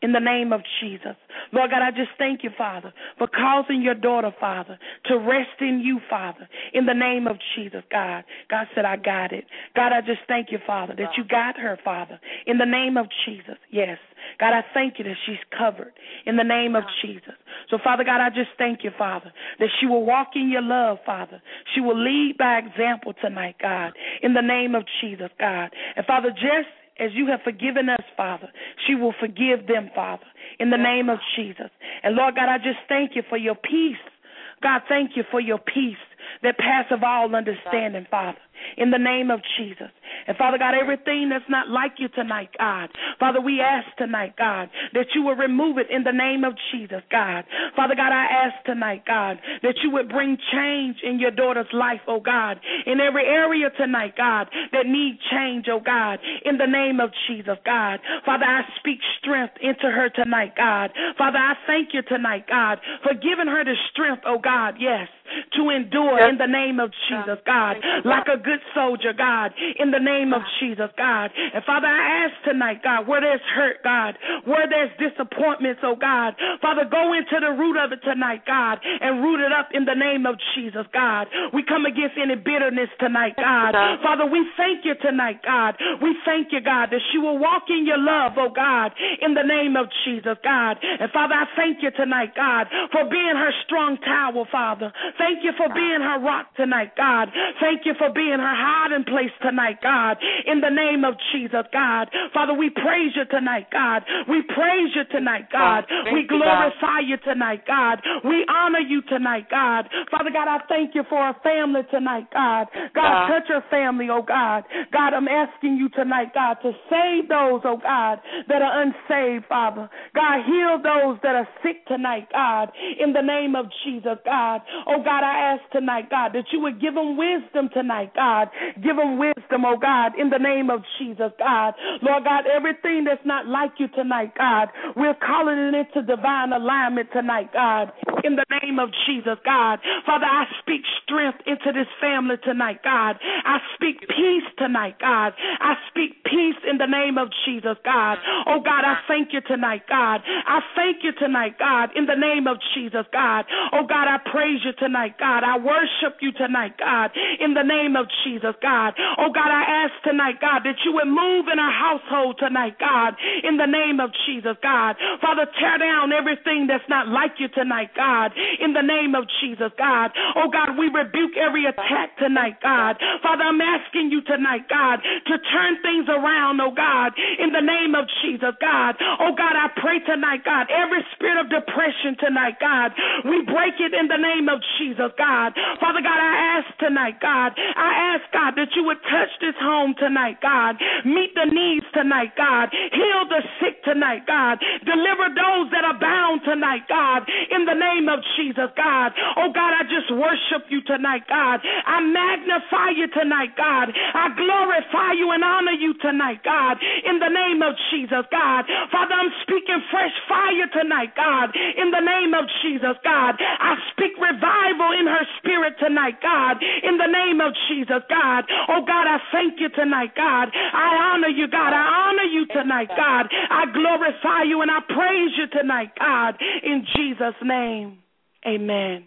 in the name of Jesus. Lord God, I just thank you, Father, for causing your daughter, Father, to rest in you, Father, in the name of Jesus, God. God said, I got it. God, I just thank you, Father, that you got her, Father, in the name of Jesus. Yes. God, I thank you that she's covered in the name of Jesus. So, Father God, I just thank you, Father, that she will walk in your love, Father. She will lead by example tonight, God, in the name of Jesus, God. And, Father, just as you have forgiven us, Father, she will forgive them, Father, in the name of Jesus. And, Lord God, I just thank you for your peace. God, thank you for your peace that passeth all understanding, Father, in the name of Jesus. And, Father God, everything that's not like you tonight, God, Father, we ask tonight, God, that you will remove it in the name of Jesus, God. Father God, I ask tonight, God, that you would bring change in your daughter's life, oh God, in every area tonight, God, that need change, oh God, in the name of Jesus, God. Father, I speak strength into her tonight, God. Father, I thank you tonight, God, for giving her the strength, oh God, yes, to endure yes. in the name of Jesus, God, like a good soldier, God, in the name of Jesus, God. And Father, I ask tonight, God, where there's hurt, God, where there's disappointments, oh God, Father, go into the root of it tonight, God, and root it up in the name of Jesus, God. We come against any bitterness tonight, God. Father, we thank you tonight, God. We thank you, God, that she will walk in your love, oh God, in the name of Jesus, God. And Father, I thank you tonight, God, for being her strong tower, Father. Thank you for being her rock tonight, God. Thank you for being her hiding place tonight, God, in the name of Jesus, God. Father, we praise you tonight, God. We praise you tonight, God. We glorify you tonight, God. We honor you tonight, God. Father God, I thank you for our family tonight, God. God, touch her family, oh God. God, I'm asking you tonight, God, to save those, oh God, that are unsaved, Father. God, heal those that are sick tonight, God, in the name of Jesus, God. Oh God, I ask tonight, God, that you would give them wisdom tonight, God. Give them wisdom, oh God, in the name of Jesus, God. Lord God, everything that's not like you tonight, God, we're calling it into divine alignment tonight, God, in the name of Jesus, God. Father, I speak strength into this family tonight, God. I speak peace tonight, God. I speak peace in the name of Jesus, God. Oh God, I thank you tonight, God. I thank you tonight, God, in the name of Jesus, God. Oh God, I praise you tonight, God. I worship you tonight, God, in the name of Jesus, God. Oh God, I ask tonight, God, that you would move in our household tonight, God, in the name of Jesus, God. Father, tear down everything that's not like you tonight, God, in the name of Jesus, God. Oh God, we rebuke every attack tonight, God. Father, I'm asking you tonight, God, to turn things around, oh God, in the name of Jesus, God. Oh God, I pray tonight, God, every spirit of depression tonight, God, we break it in the name of Jesus, God. Father God, I ask tonight, God, I ask, God, that you would touch this home tonight, God. Meet the needs tonight, God. Heal the sick tonight, God. Deliver those that are bound tonight, God, in the name of Jesus, God. Oh God, I just worship you tonight, God. I magnify you tonight, God. I glorify you and honor you tonight, God, in the name of Jesus, God. Father, I'm speaking fresh fire tonight, God, in the name of Jesus, God. I speak revival in her spirit tonight, God, in the name of Jesus, God. Oh God, I thank you tonight, God. I honor you, God. I honor you tonight, God. I glorify you and I praise you tonight, God, in Jesus' name. Amen.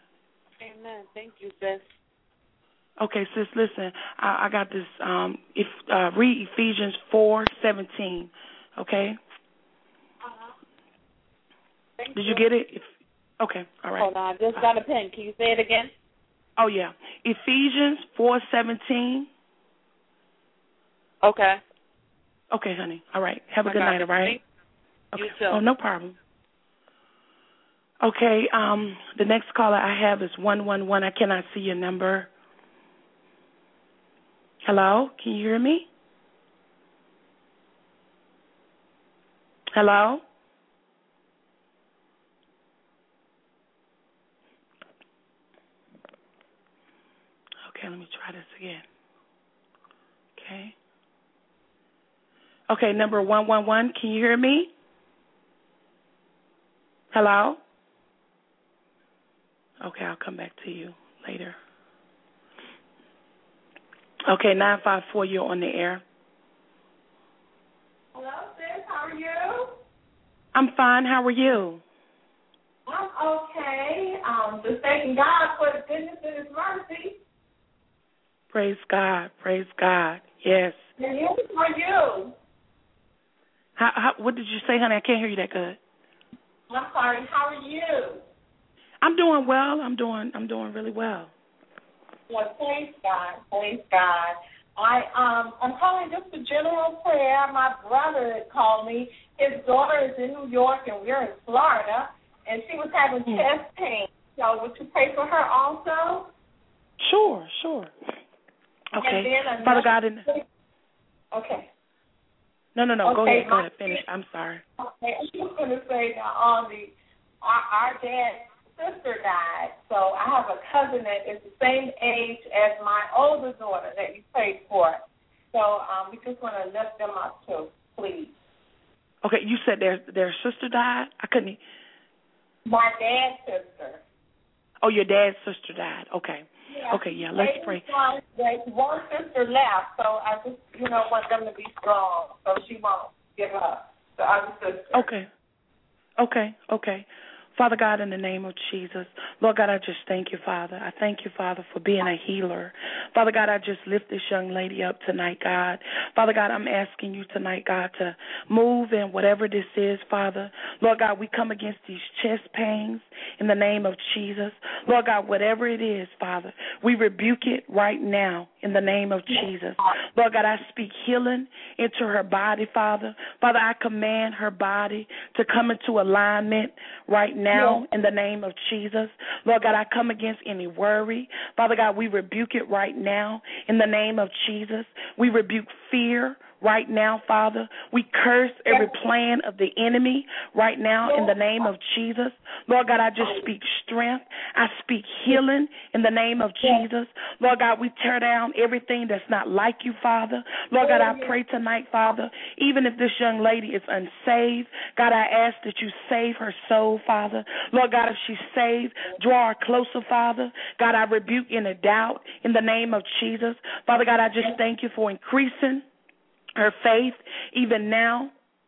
Amen. Thank you, sis. Okay, sis, listen, I, I got this. Um, if uh, read Ephesians four seventeen. Okay. Uh-huh. Did you get it? If, okay, all right. Hold on, I just got a pen. Can you say it again? Oh yeah, Ephesians four seventeen. Okay. Okay, honey. All right. Have a I good night. All right. You Okay. too. Oh, no problem. Okay. Um, the next caller I have is one one one. I cannot see your number. Hello? Can you hear me? Hello? Okay, let me try this again. Okay. Okay, number one one one. Can you hear me? Hello? Okay, I'll come back to you later. Okay, nine five four, you're on the air. Hello, sis. How are you? I'm fine. How are you? I'm okay. Um, just thanking God for the goodness and His mercy. Praise God. Praise God. Yes. And you, how are you? How, how, what did you say, honey? I can't hear you that good. I'm sorry. How are you? I'm doing well. I'm doing. I'm doing really well. Well, praise God. Praise God. I um, I'm calling just a general prayer. My brother had called me. His daughter is in New York, and we're in Florida, and she was having mm. chest pain. So would you pray for her also? Sure, sure. Okay. Another, Father God, in okay. No, no, no. Okay, go ahead. Go my, ahead. Finish. I'm sorry. Okay. I was going to say that on the our, our dad's sister died, so I have a cousin that is the same age as my older daughter that you prayed for. So um, we just want to lift them up too, please. Okay. You said their their sister died. I couldn't. My dad's sister. Oh, your dad's sister died. Okay. Yeah. Okay, yeah, let's pray. One, there's one sister left, so I just, you know, want them to be strong so she won't give up, the other sister. Okay. Okay, okay. Father God, in the name of Jesus, Lord God, I just thank you, Father. I thank you, Father, for being a healer. Father God, I just lift this young lady up tonight, God. Father God, I'm asking you tonight, God, to move in whatever this is, Father. Lord God, we come against these chest pains in the name of Jesus. Lord God, whatever it is, Father, we rebuke it right now in the name of Jesus. Lord God, I speak healing into her body, Father. Father, I command her body to come into alignment right now. Now, in the name of Jesus. Lord God, I come against any worry. Father God, we rebuke it right now in the name of Jesus. We rebuke fear right now, Father. We curse every plan of the enemy right now in the name of Jesus. Lord God, I just speak strength. I speak healing in the name of Jesus. Lord God, we tear down everything that's not like you, Father. Lord God, I pray tonight, Father, even if this young lady is unsaved, God, I ask that you save her soul, Father. Lord God, if she's saved, draw her closer, Father. God, I rebuke any doubt in the name of Jesus. Father God, I just thank you for increasing her faith even now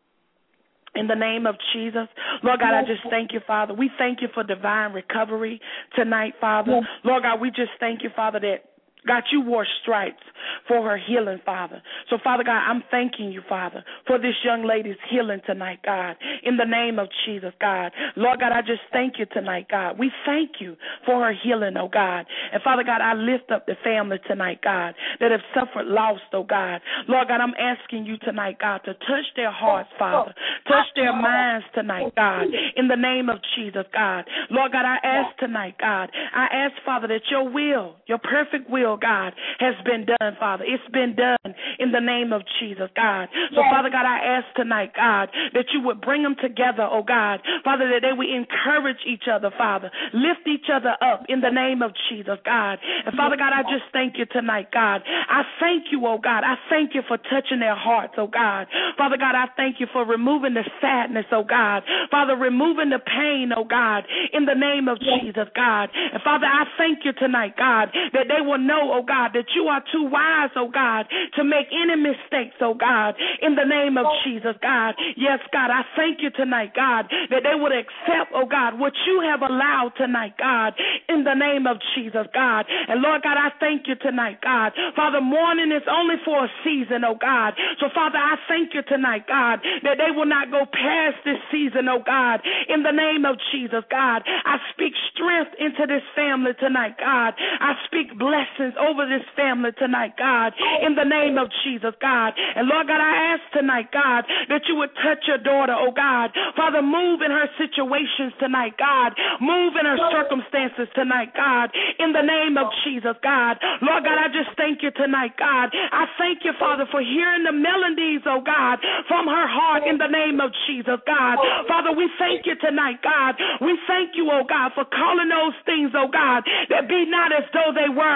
in the name of Jesus. Lord God, I just thank you, Father. We thank you for divine recovery tonight, Father. Lord God, we just thank you, Father, that God, you wore stripes for her healing, Father. So, Father God, I'm thanking you, Father, for this young lady's healing tonight, God, in the name of Jesus, God. Lord God, I just thank you tonight, God. We thank you for her healing, oh God. And, Father God, I lift up the family tonight, God, that have suffered loss, oh God. Lord God, I'm asking you tonight, God, to touch their hearts, Father. Touch their minds tonight, God, in the name of Jesus, God. Lord God, I ask tonight, God, I ask, Father, that your will, your perfect will, God, has been done, Father. It's been done in the name of Jesus, God. So, yes. Father God, I ask tonight, God, that you would bring them together, oh God. Father, that they would encourage each other, Father. Lift each other up in the name of Jesus, God. And, Father God, I just thank you tonight, God. I thank you, oh God. I thank you for touching their hearts, oh God. Father God, I thank you for removing the sadness, oh God. Father, removing the pain, oh God, in the name of yes. Jesus, God. And, Father, I thank you tonight, God, that they will know, oh God, that you are too wise, oh God, to make any mistakes, oh God, in the name of Jesus, God. Yes, God, I thank you tonight, God, that they would accept, oh God, what you have allowed tonight, God, in the name of Jesus, God. And Lord God, I thank you tonight, God. Father, mourning is only for a season, oh God. So, Father, I thank you tonight, God, that they will not go past this season, oh God, in the name of Jesus, God. I speak strength into this family tonight, God. I speak blessings over this family tonight, God, in the name of Jesus, God. And Lord God, I ask tonight, God, that you would touch your daughter, oh God. Father, move in her situations tonight, God. Move in her circumstances tonight, God, in the name of Jesus, God. Lord God, I just thank you tonight, God. I thank you, Father, for hearing the melodies, oh God, from her heart in the name of Jesus, God. Father, we thank you tonight, God. We thank you, oh God, for calling those things, oh God, that be not as though they were, oh God.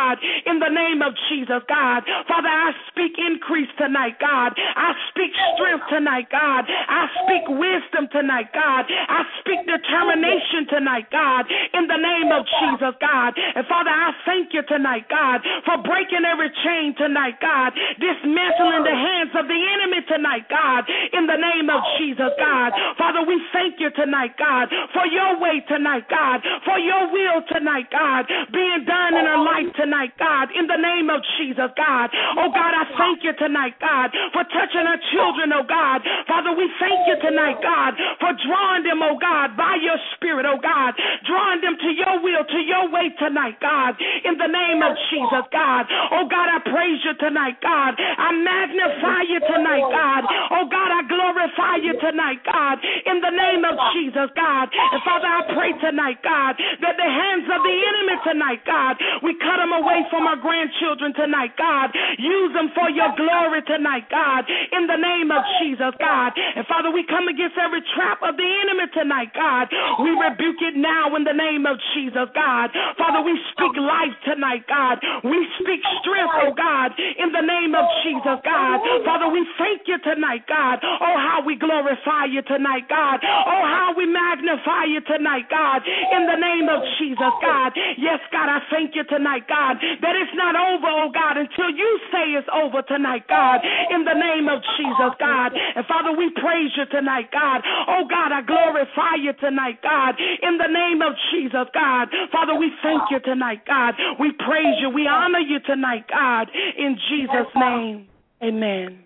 God, in the name of Jesus, God. Father, I speak increase tonight, God. I speak strength tonight, God. I speak wisdom tonight, God. I speak determination tonight, God, in the name of Jesus, God. And Father, I thank you tonight, God, for breaking every chain tonight, God, dismantling the hands of the enemy tonight, God, in the name of Jesus, God. Father, we thank you tonight, God, for your way tonight, God, for your will tonight, God, being done in her life tonight, God, in the name of Jesus, God. Oh, God, I thank you tonight, God, for touching her children, oh, God. Father, we thank you tonight, God, for drawing them, oh, God, by your spirit, oh, God, drawing them to your will, to your way tonight, God, in the name of Jesus, God. Oh, God, I praise you tonight, God. I magnify you tonight, God. Oh, God, I glorify you tonight, God, in the name of Jesus, God. And Father, I pray tonight, God, that the hands of the enemy tonight, God, we cut them away from our grandchildren tonight, God. Use them for your glory tonight, God, in the name of Jesus, God. And Father, we come against every trap of the enemy tonight, God. We rebuke it now in the name of Jesus, God. Father, we speak life tonight, God. We speak strength, oh God, in the name of Jesus, God. Father, we thank you tonight, God. Oh, how we glorify you tonight, God. Oh, how we magnify you tonight, God, in the name of Jesus, God. Yes, God, I thank you tonight, God, that it's not over, oh God, until you say it's over tonight, God, in the name of Jesus, God. And Father, we praise you tonight, God. Oh God, I glorify you tonight, God, in the name of Jesus, God. Father, we thank you tonight, God. We praise you. We honor you tonight, God, in Jesus' name. Amen.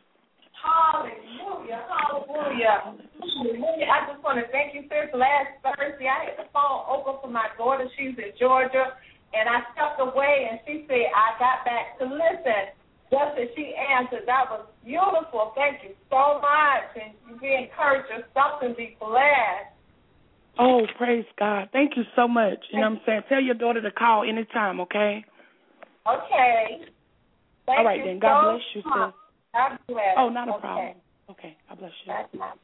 Hallelujah, hallelujah. Hallelujah. I just want to thank you, sis. Last Thursday, I had the phone open for my daughter. She's in Georgia, and I stepped away, and she said, I got back to listen. Just as she answered, that was beautiful. Thank you so much, and you be encouraged yourself and be blessed. Oh, praise God. Thank you so much. You know what I'm saying? Tell your daughter to call anytime, okay? Okay. Thank All right, you then. God so bless you, sis. God bless. Oh, not a okay. problem. Okay, God bless you. That's not.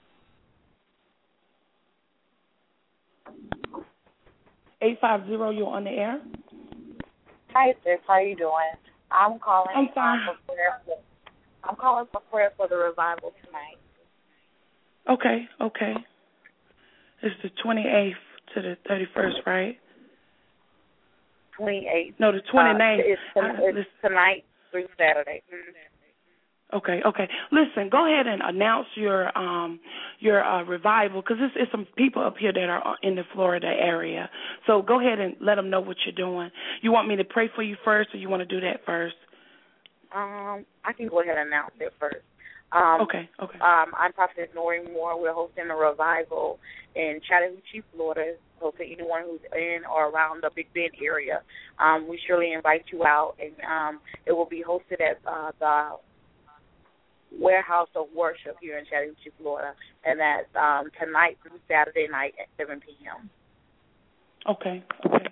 eight five zero, you're on the air. Hi, sis. How you doing? I'm calling. I'm fine. For prayer for, I'm calling for prayer for the revival tonight. Okay, okay. It's the twenty-eighth to the thirty-first, right? twenty-eighth. No, the twenty-ninth. Uh, it's, ton- it's tonight through Saturday. Okay, okay. Listen, go ahead and announce your um your uh, revival, because it's, it's some people up here that are in the Florida area. So go ahead and let them know what you're doing. You want me to pray for you first, or you want to do that first? Um, I can go ahead and announce it first. Um, okay, okay. Um, I'm Prophetess Nori Moore. We're hosting a revival in Chattahoochee, Florida. So to anyone who's in or around the Big Bend area, um, we surely invite you out, and um, it will be hosted at uh, the Warehouse of Worship here in Chattahoochee, Florida, and that's um, tonight through Saturday night at seven p.m. Okay, okay.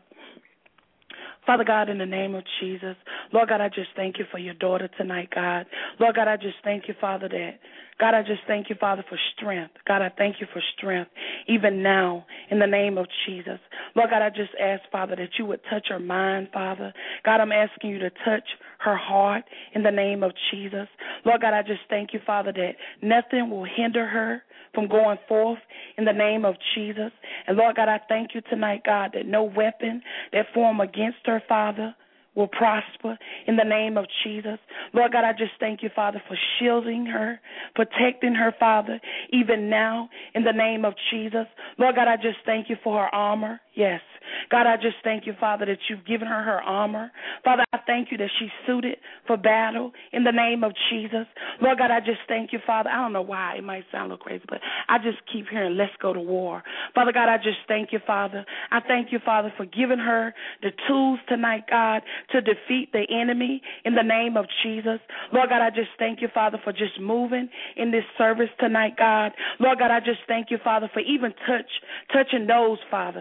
Father God, in the name of Jesus, Lord God, I just thank you for your daughter tonight, God. Lord God, I just thank you, Father, that, God, I just thank you, Father, for strength. God, I thank you for strength, even now, in the name of Jesus. Lord God, I just ask, Father, that you would touch her mind, Father. God, I'm asking you to touch her heart in the name of Jesus. Lord God, I just thank you, Father, that nothing will hinder her from going forth in the name of Jesus. And Lord God, I thank you tonight, God, that no weapon that form against her, Father, will prosper in the name of Jesus. Lord God, I just thank you, Father, for shielding her, protecting her, Father, even now in the name of Jesus. Lord God, I just thank you for her armor. Yes. God, I just thank you, Father, that you've given her her armor. Father, I thank you that she's suited for battle in the name of Jesus. Lord God, I just thank you, Father. I don't know why. It might sound a little crazy, but I just keep hearing, let's go to war. Father God, I just thank you, Father. I thank you, Father, for giving her the tools tonight, God, to defeat the enemy in the name of Jesus. Lord God, I just thank you, Father, for just moving in this service tonight, God. Lord God, I just thank you, Father, for even touch, touching those, Father, that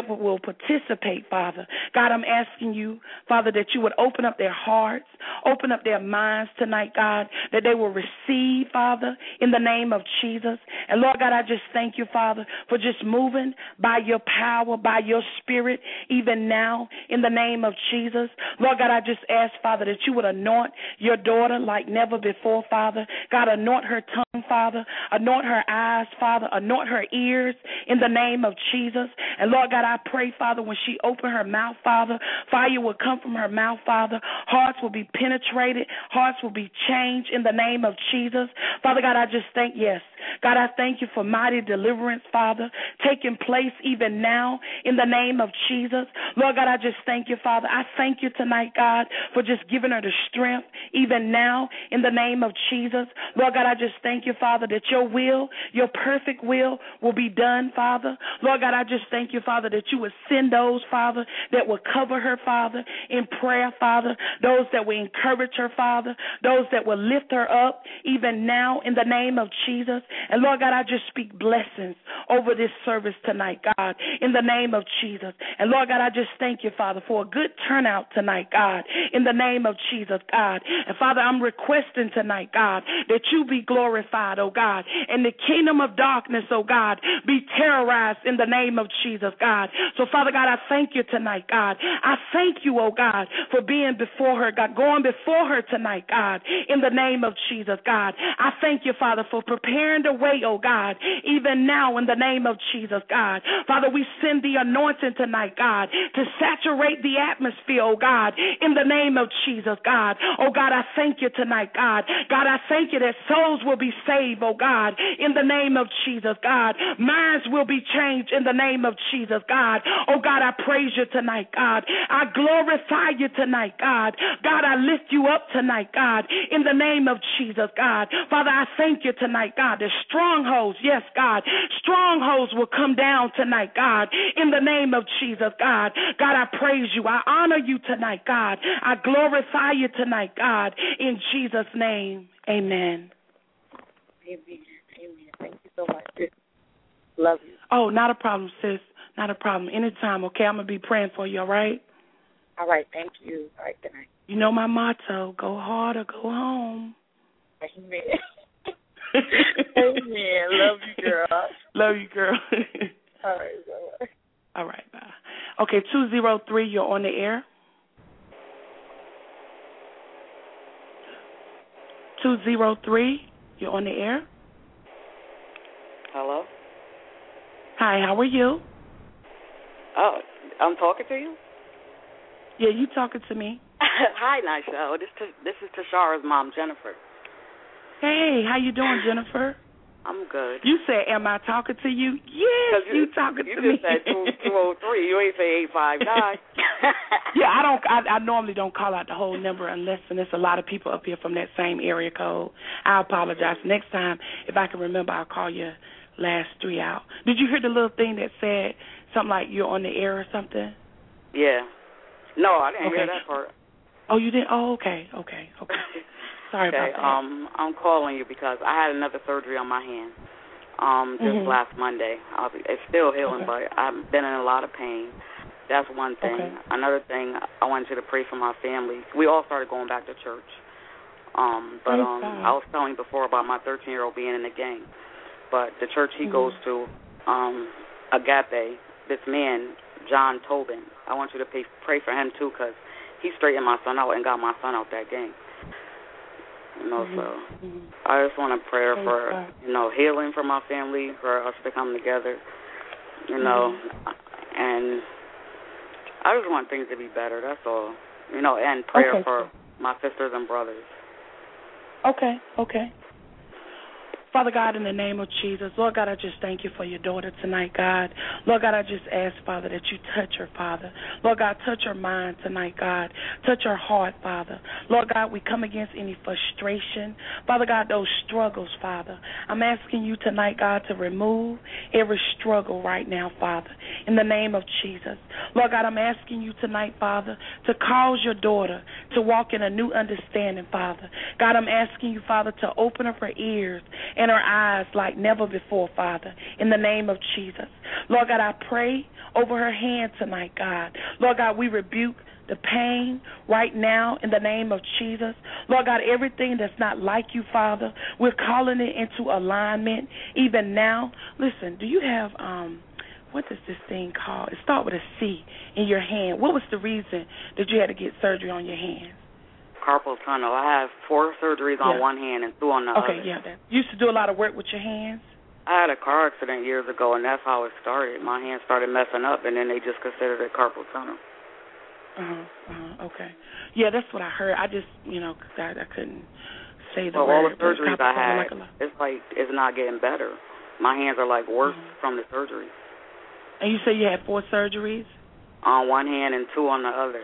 whoever will participate, Father. God, I'm asking you, Father, that you would open up their hearts, open up their minds tonight, God, that they will receive, Father, in the name of Jesus. And Lord God, I just thank you, Father, for just moving by your power, by your spirit, even now, in the name of Jesus. Lord God, I just ask, Father, that you would anoint your daughter like never before, Father. God, anoint her tongue, Father. Anoint her eyes, Father. Anoint her ears in the name of Jesus. And Lord God, I pray, Father, when she open her mouth, Father, fire will come from her mouth, Father. Hearts will be penetrated. Hearts will be changed in the name of Jesus. Father God, I just thank, yes, God, I thank you for mighty deliverance, Father, taking place even now in the name of Jesus. Lord God, I just thank you, Father. I thank you tonight, God, for just giving her the strength even now in the name of Jesus. Lord God, I just thank you, Father, that your will, your perfect will, will be done, Father. Lord God, I just thank you, Father, that you would send those, Father, that will cover her, Father, in prayer, Father, those that will encourage her, Father, those that will lift her up even now in the name of Jesus. And Lord God, I just speak blessings over this service tonight, God, in the name of Jesus. And Lord God, I just thank you, Father, for a good turnout tonight, God, in the name of Jesus, God. And Father, I'm requesting tonight, God, that you be glorified, oh God, and the kingdom of darkness, oh God, be terrorized in the name of Jesus, God. So Father God, I thank you tonight, God. I thank you, oh God, for being before her, God, going before her tonight, God, in the name of Jesus, God. I thank you, Father, for preparing the way, oh God, even now in the name of Jesus, God. Father, we send the anointing tonight, God, to saturate the atmosphere, oh God, in the name of Jesus, God. Oh God, I thank you tonight, God. God, I thank you that souls will be saved, oh God, in the name of Jesus, God. Minds will be changed in the name of Jesus, God. Oh God, I praise you tonight, God. I glorify you tonight, God. God, I lift you up tonight, God, in the name of Jesus, God. Father, I thank you tonight, God, that strongholds, yes, God, strongholds will come down tonight, God, in the name of Jesus, God. God, I praise you. I honor you tonight, God. I glorify you tonight, God, in Jesus' name. Amen. Amen. Amen. Thank you so much, sis. Love you. Oh, not a problem, sis. Not a problem. Anytime, okay? I'm going to be praying for you, all right? All right. Thank you. All right. Good night. You know my motto, go hard or go home. Amen. Amen. Love you, girl. Love you, girl. All right. Bye. All right. Bye. Okay, two zero three, you're on the air. two zero three, you're on the air. Hello? Hi, how are you? Oh, I'm talking to you? Yeah, you talking to me. Hi, Nisha. This this is Tashara's mom, Jennifer. Hey, how you doing, Jennifer? I'm good. You said, am I talking to you? Yes, you, you talking you to me. You just said two oh three. You ain't say eight five nine. Yeah, I don't. I, I normally don't call out the whole number unless and there's a lot of people up here from that same area code. I apologize. Next time, if I can remember, I'll call you last three out. Did you hear the little thing that said something like you're on the air or something? Yeah. No, I didn't okay. hear that part. Oh, you didn't? Oh, okay, okay, okay. Sorry okay, about that. Um, I'm calling you because I had another surgery on my hand um, just mm-hmm. last Monday. I'll be, it's still healing, okay. but I've been in a lot of pain. That's one thing. Okay. Another thing, I wanted you to pray for my family. We all started going back to church. Um, but um, I was telling you before about my thirteen-year-old being in the gang. But the church he mm-hmm. goes to, um, Agape, this man, John Tobin, I want you to pay, pray for him, too, because he straightened my son out and got my son out that gang. You know, mm-hmm. so mm-hmm. I just want to pray Praise for, God. you know, healing for my family, for us to come together, you know, mm-hmm. and I just want things to be better, that's all. You know, and prayer okay. for my sisters and brothers. Okay, okay. Father God, in the name of Jesus, Lord God, I just thank you for your daughter tonight, God. Lord God, I just ask, Father, that you touch her, Father. Lord God, touch her mind tonight, God. Touch her heart, Father. Lord God, we come against any frustration. Father God, those struggles, Father. I'm asking you tonight, God, to remove every struggle right now, Father, in the name of Jesus. Lord God, I'm asking you tonight, Father, to cause your daughter to walk in a new understanding, Father. God, I'm asking you, Father, to open up her ears and her eyes like never before, Father, in the name of Jesus. Lord God, I pray over her hand tonight, God. Lord God, we rebuke the pain right now in the name of Jesus. Lord God, everything that's not like you, Father, we're calling it into alignment even now. Listen, do you have, um, what is this thing called? It starts with a C in your hand. What was the reason that you had to get surgery on your hands? Carpal tunnel. I have four surgeries yeah. on one hand and two on the okay, other. Okay, yeah. That. You used to do a lot of work with your hands? I had a car accident years ago, and that's how it started. My hands started messing up, and then they just considered it carpal tunnel. Uh-huh, uh-huh, okay. Yeah, that's what I heard. I just, you know, cause I, I couldn't say the well, word. All the surgeries I had, like it's like it's not getting better. My hands are like worse mm-hmm. from the surgery. And you say you had four surgeries? On one hand and two on the other.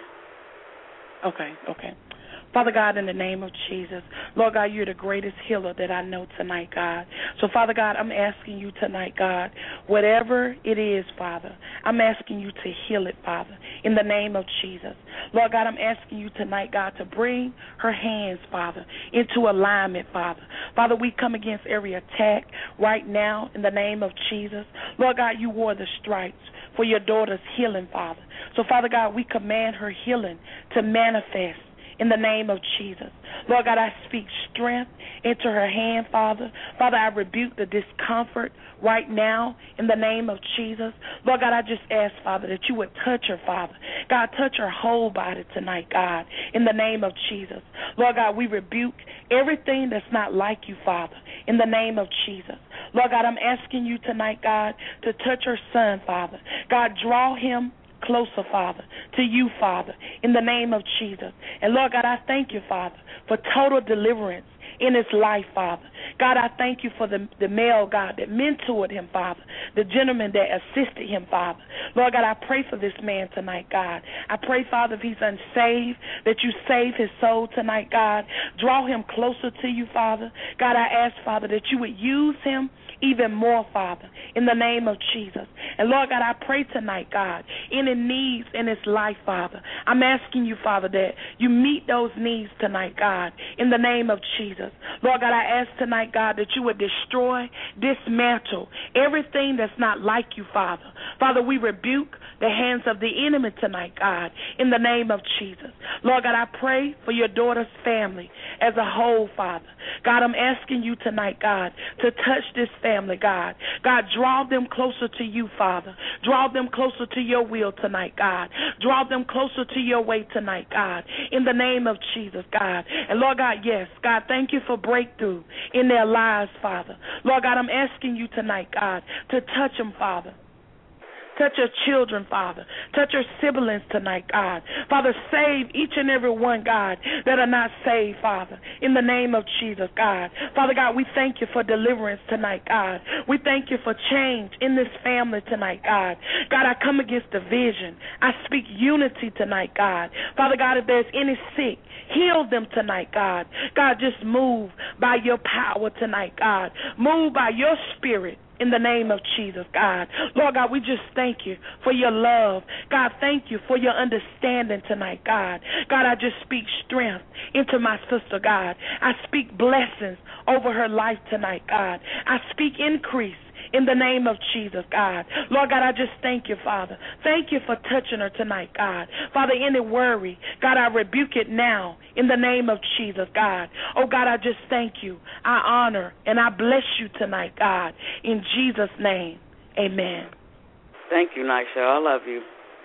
Okay, okay. Father God, in the name of Jesus, Lord God, you're the greatest healer that I know tonight, God. So, Father God, I'm asking you tonight, God, whatever it is, Father, I'm asking you to heal it, Father, in the name of Jesus. Lord God, I'm asking you tonight, God, to bring her hands, Father, into alignment, Father. Father, we come against every attack right now in the name of Jesus. Lord God, you wore the stripes for your daughter's healing, Father. So, Father God, we command her healing to manifest in the name of Jesus. Lord God, I speak strength into her hand, Father. Father, I rebuke the discomfort right now in the name of Jesus. Lord God, I just ask, Father, that you would touch her, Father. God, touch her whole body tonight, God, in the name of Jesus. Lord God, we rebuke everything that's not like you, Father, in the name of Jesus. Lord God, I'm asking you tonight, God, to touch her son, Father. God, draw him closer, Father, to you, Father, in the name of Jesus. And, Lord God, I thank you, Father, for total deliverance in his life, Father. God, I thank you for the, the male, God, that mentored him, Father, the gentleman that assisted him, Father. Lord God, I pray for this man tonight, God. I pray, Father, if he's unsaved, that you save his soul tonight, God. Draw him closer to you, Father. God, I ask, Father, that you would use him even more, Father, in the name of Jesus. And, Lord God, I pray tonight, God, any needs in his life, Father, I'm asking you, Father, that you meet those needs tonight, God, in the name of Jesus. Lord God, I ask tonight, God, that you would destroy, dismantle everything that's not like you, Father. Father, we rebuke the hands of the enemy tonight, God, in the name of Jesus. Lord God, I pray for your daughter's family as a whole, Father. God, I'm asking you tonight, God, to touch this family, God. God, draw them closer to you, Father. Draw them closer to your will tonight, God. Draw them closer to your way tonight, God, in the name of Jesus, God. And, Lord God, yes, God, thank you for breakthrough in their lives, Father. Lord God, I'm asking you tonight, God, to touch them, Father. Touch her children, Father. Touch her siblings tonight, God. Father, save each and every one, God, that are not saved, Father, in the name of Jesus, God. Father God, we thank you for deliverance tonight, God. We thank you for change in this family tonight, God. God, I come against division. I speak unity tonight, God. Father God, if there's any sick, heal them tonight, God. God, just move by your power tonight, God. Move by your spirit. In the name of Jesus, God. Lord God, we just thank you for your love. God, thank you for your understanding tonight, God. God, I just speak strength into my sister, God. I speak blessings over her life tonight, God. I speak increase in the name of Jesus, God. Lord God, I just thank you, Father. Thank you for touching her tonight, God. Father, any worry, God, I rebuke it now in the name of Jesus, God. Oh, God, I just thank you. I honor and I bless you tonight, God. In Jesus' name, amen. Thank you, Nisha. I love you.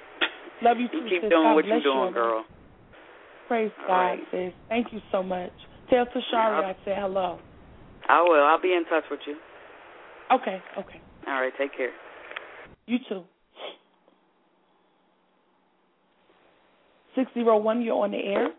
Love you too, You keep sis. doing God what bless you're doing, you, girl. Praise All God, right. sis. Thank you so much. Tell Tashari I said hello. I will. I'll be in touch with you. Okay, okay. All right, take care. You too. six zero one, you're on the air.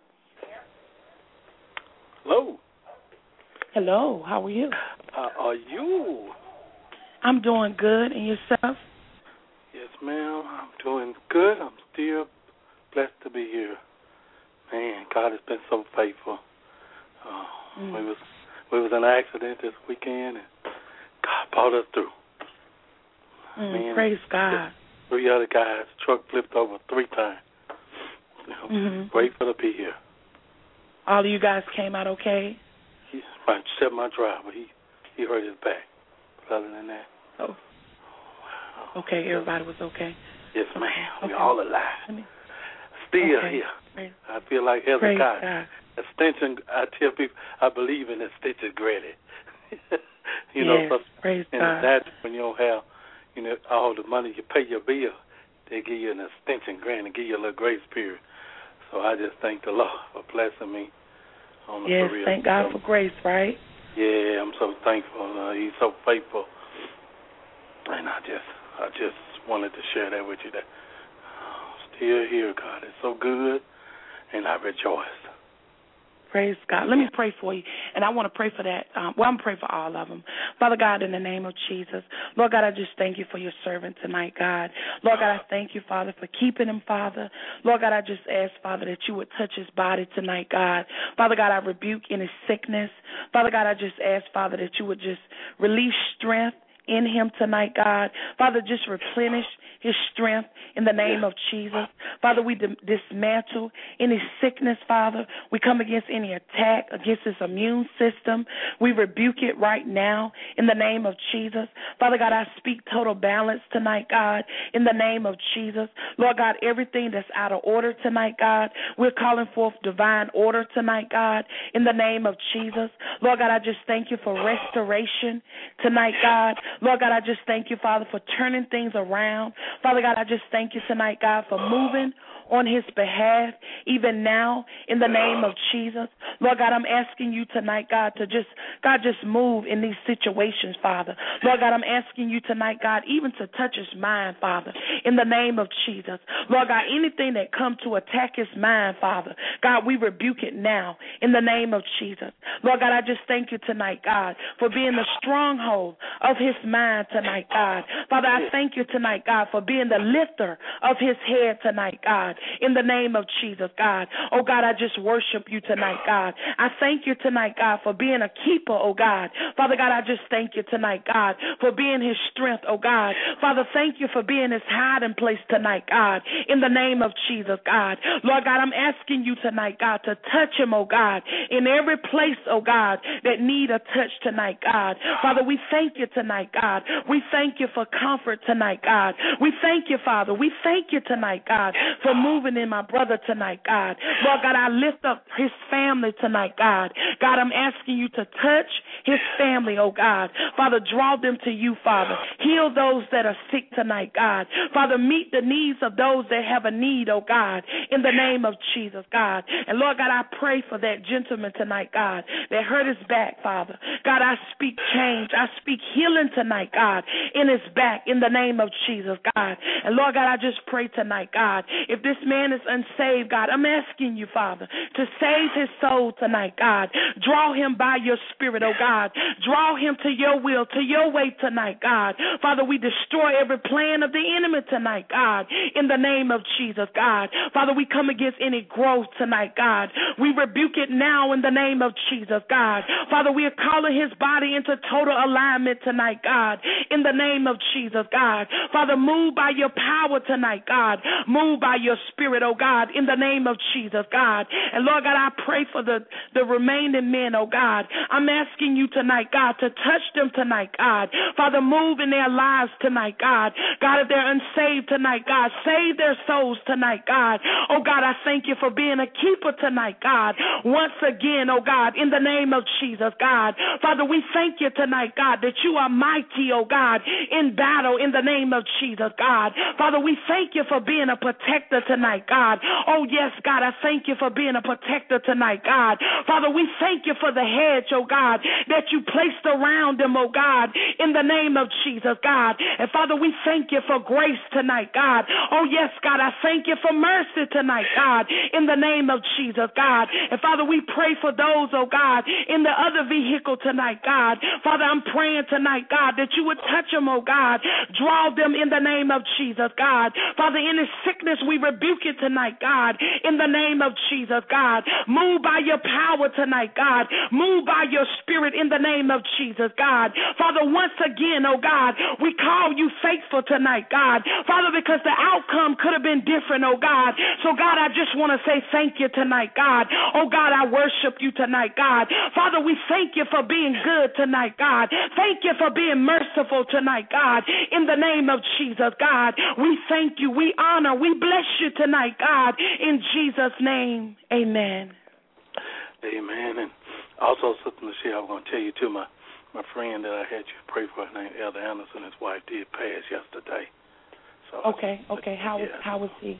Hello. Hello, how are you? How are you? I'm doing good, and yourself? Yes, ma'am, I'm doing good. I'm still blessed to be here. Man, God has been so faithful. Uh, mm. We was we was in an accident this weekend, and God brought us through. Mm, Man, praise God. Three other guys, truck flipped over three times. You know, mm-hmm. Grateful to be here. All of you guys came out okay? He, my, except my driver, he he hurt his back. But other than that, oh, wow. Okay, everybody was okay. Yes, ma'am. Okay. We're all alive. Me... Still okay. here. Praise... I feel like Hezekiah. Extension, I tell people, I believe in extension granted. you know, yes, so praise in God. the natural, when you don't have, you know, all the money you pay your bill, they give you an extension grant and give you a little grace period. So I just thank the Lord for blessing me on the yes, career. Thank God so, for grace, right? Yeah, I'm so thankful. Uh, he's so faithful, and I just, I just wanted to share that with you. That uh, still here, God is so good, and I rejoice. Praise God. Let me pray for you, and I want to pray for that. Um, well, I'm praying for all of them. Father God, in the name of Jesus, Lord God, I just thank you for your servant tonight, God. Lord God, I thank you, Father, for keeping him, Father. Lord God, I just ask, Father, that you would touch his body tonight, God. Father God, I rebuke any sickness. Father God, I just ask, Father, that you would just release strength in him tonight, God. Father, just replenish his strength in the name of Jesus. Father, we dismantle any sickness, Father. We come against any attack against his immune system. We rebuke it right now in the name of Jesus. Father God, I speak total balance tonight, God, in the name of Jesus. Lord God, everything that's out of order tonight, God, we're calling forth divine order tonight, God, in the name of Jesus. Lord God, I just thank you for restoration tonight, God. Lord God, I just thank you, Father, for turning things around. Father God, I just thank you tonight, God, for moving on his behalf, even now, in the name of Jesus. Lord God, I'm asking you tonight, God, to just, God, just move in these situations, Father. Lord God, I'm asking you tonight, God, even to touch his mind, Father, in the name of Jesus. Lord God, anything that comes to attack his mind, Father, God, we rebuke it now in the name of Jesus. Lord God, I just thank you tonight, God, for being the stronghold of his mind tonight, God. Father, I thank you tonight, God, for being the lifter of his head tonight, God, in the name of Jesus, God. Oh, God, I just worship you tonight, God. I thank you tonight, God, for being a keeper, oh, God. Father God, I just thank you tonight, God, for being his strength, oh, God. Father, thank you for being his hiding place tonight, God, in the name of Jesus, God. Lord God, I'm asking you tonight, God, to touch him, oh, God, in every place, oh, God, that need a touch tonight, God. Father, we thank you tonight, God. We thank you for comfort tonight, God. We thank you, Father. We thank you tonight, God, for moving in my brother tonight, God. Lord God, I lift up his family tonight, God. God, I'm asking you to touch his family, oh God. Father, draw them to you, Father. Heal those that are sick tonight, God. Father, meet the needs of those that have a need, oh God, in the name of Jesus, God. And Lord God, I pray for that gentleman tonight, God, that hurt his back, Father. God, I speak change. I speak healing tonight, God, in his back, in the name of Jesus, God. And Lord God, I just pray tonight, God, if this man is unsaved, God, I'm asking you, Father, to save his soul tonight, God. Draw him by your spirit, oh God. Draw him to your will, to your way tonight, God. Father, we destroy every plan of the enemy tonight, God, in the name of Jesus, God. Father, we come against any growth tonight, God. We rebuke it now in the name of Jesus, God. Father, we are calling his body into total alignment tonight, God, in the name of Jesus, God. Father, move by your power tonight, God. Move by your spirit, oh God, in the name of Jesus, God. And Lord God, I pray for the, the remaining men, oh God. I'm asking you tonight, God, to touch them tonight, God. Father, move in their lives tonight, God. God, if they're unsaved tonight, God, save their souls tonight, God. Oh God, I thank you for being a keeper tonight, God. Once again, oh God, in the name of Jesus, God. Father, we thank you tonight, God, that you are mighty, oh God, in battle in the name of Jesus, God. Father, we thank you for being a protector tonight, God. Oh yes, God, I thank you for being a protector tonight, God. Father, we thank you for the hedge, oh God, that you placed around them, oh God, in the name of Jesus, God. And Father, we thank you for grace tonight, God. Oh yes, God, I thank you for mercy tonight, God, in the name of Jesus, God. And Father, we pray for those, oh God, in the other vehicle tonight, God. Father, I'm praying tonight, God, that you would touch them, oh God. Draw them in the name of Jesus, God. Father, any sickness, we rebuke rebuke it tonight, God, in the name of Jesus, God. Move by your power tonight, God. Move by your spirit in the name of Jesus, God. Father, once again, oh God, we call you faithful tonight, God. Father, because the outcome could have been different, oh God. So, God, I just want to say thank you tonight, God. Oh, God, I worship you tonight, God. Father, we thank you for being good tonight, God. Thank you for being merciful tonight, God. In the name of Jesus, God, we thank you. We honor. We bless you tonight, God. In Jesus' name, amen. Amen. And also, Sister Michelle, I'm going to tell you, too, my, my friend that I had you pray for, her name Elder Anderson, his wife did pass yesterday. So okay, okay. How was, yeah. how was he?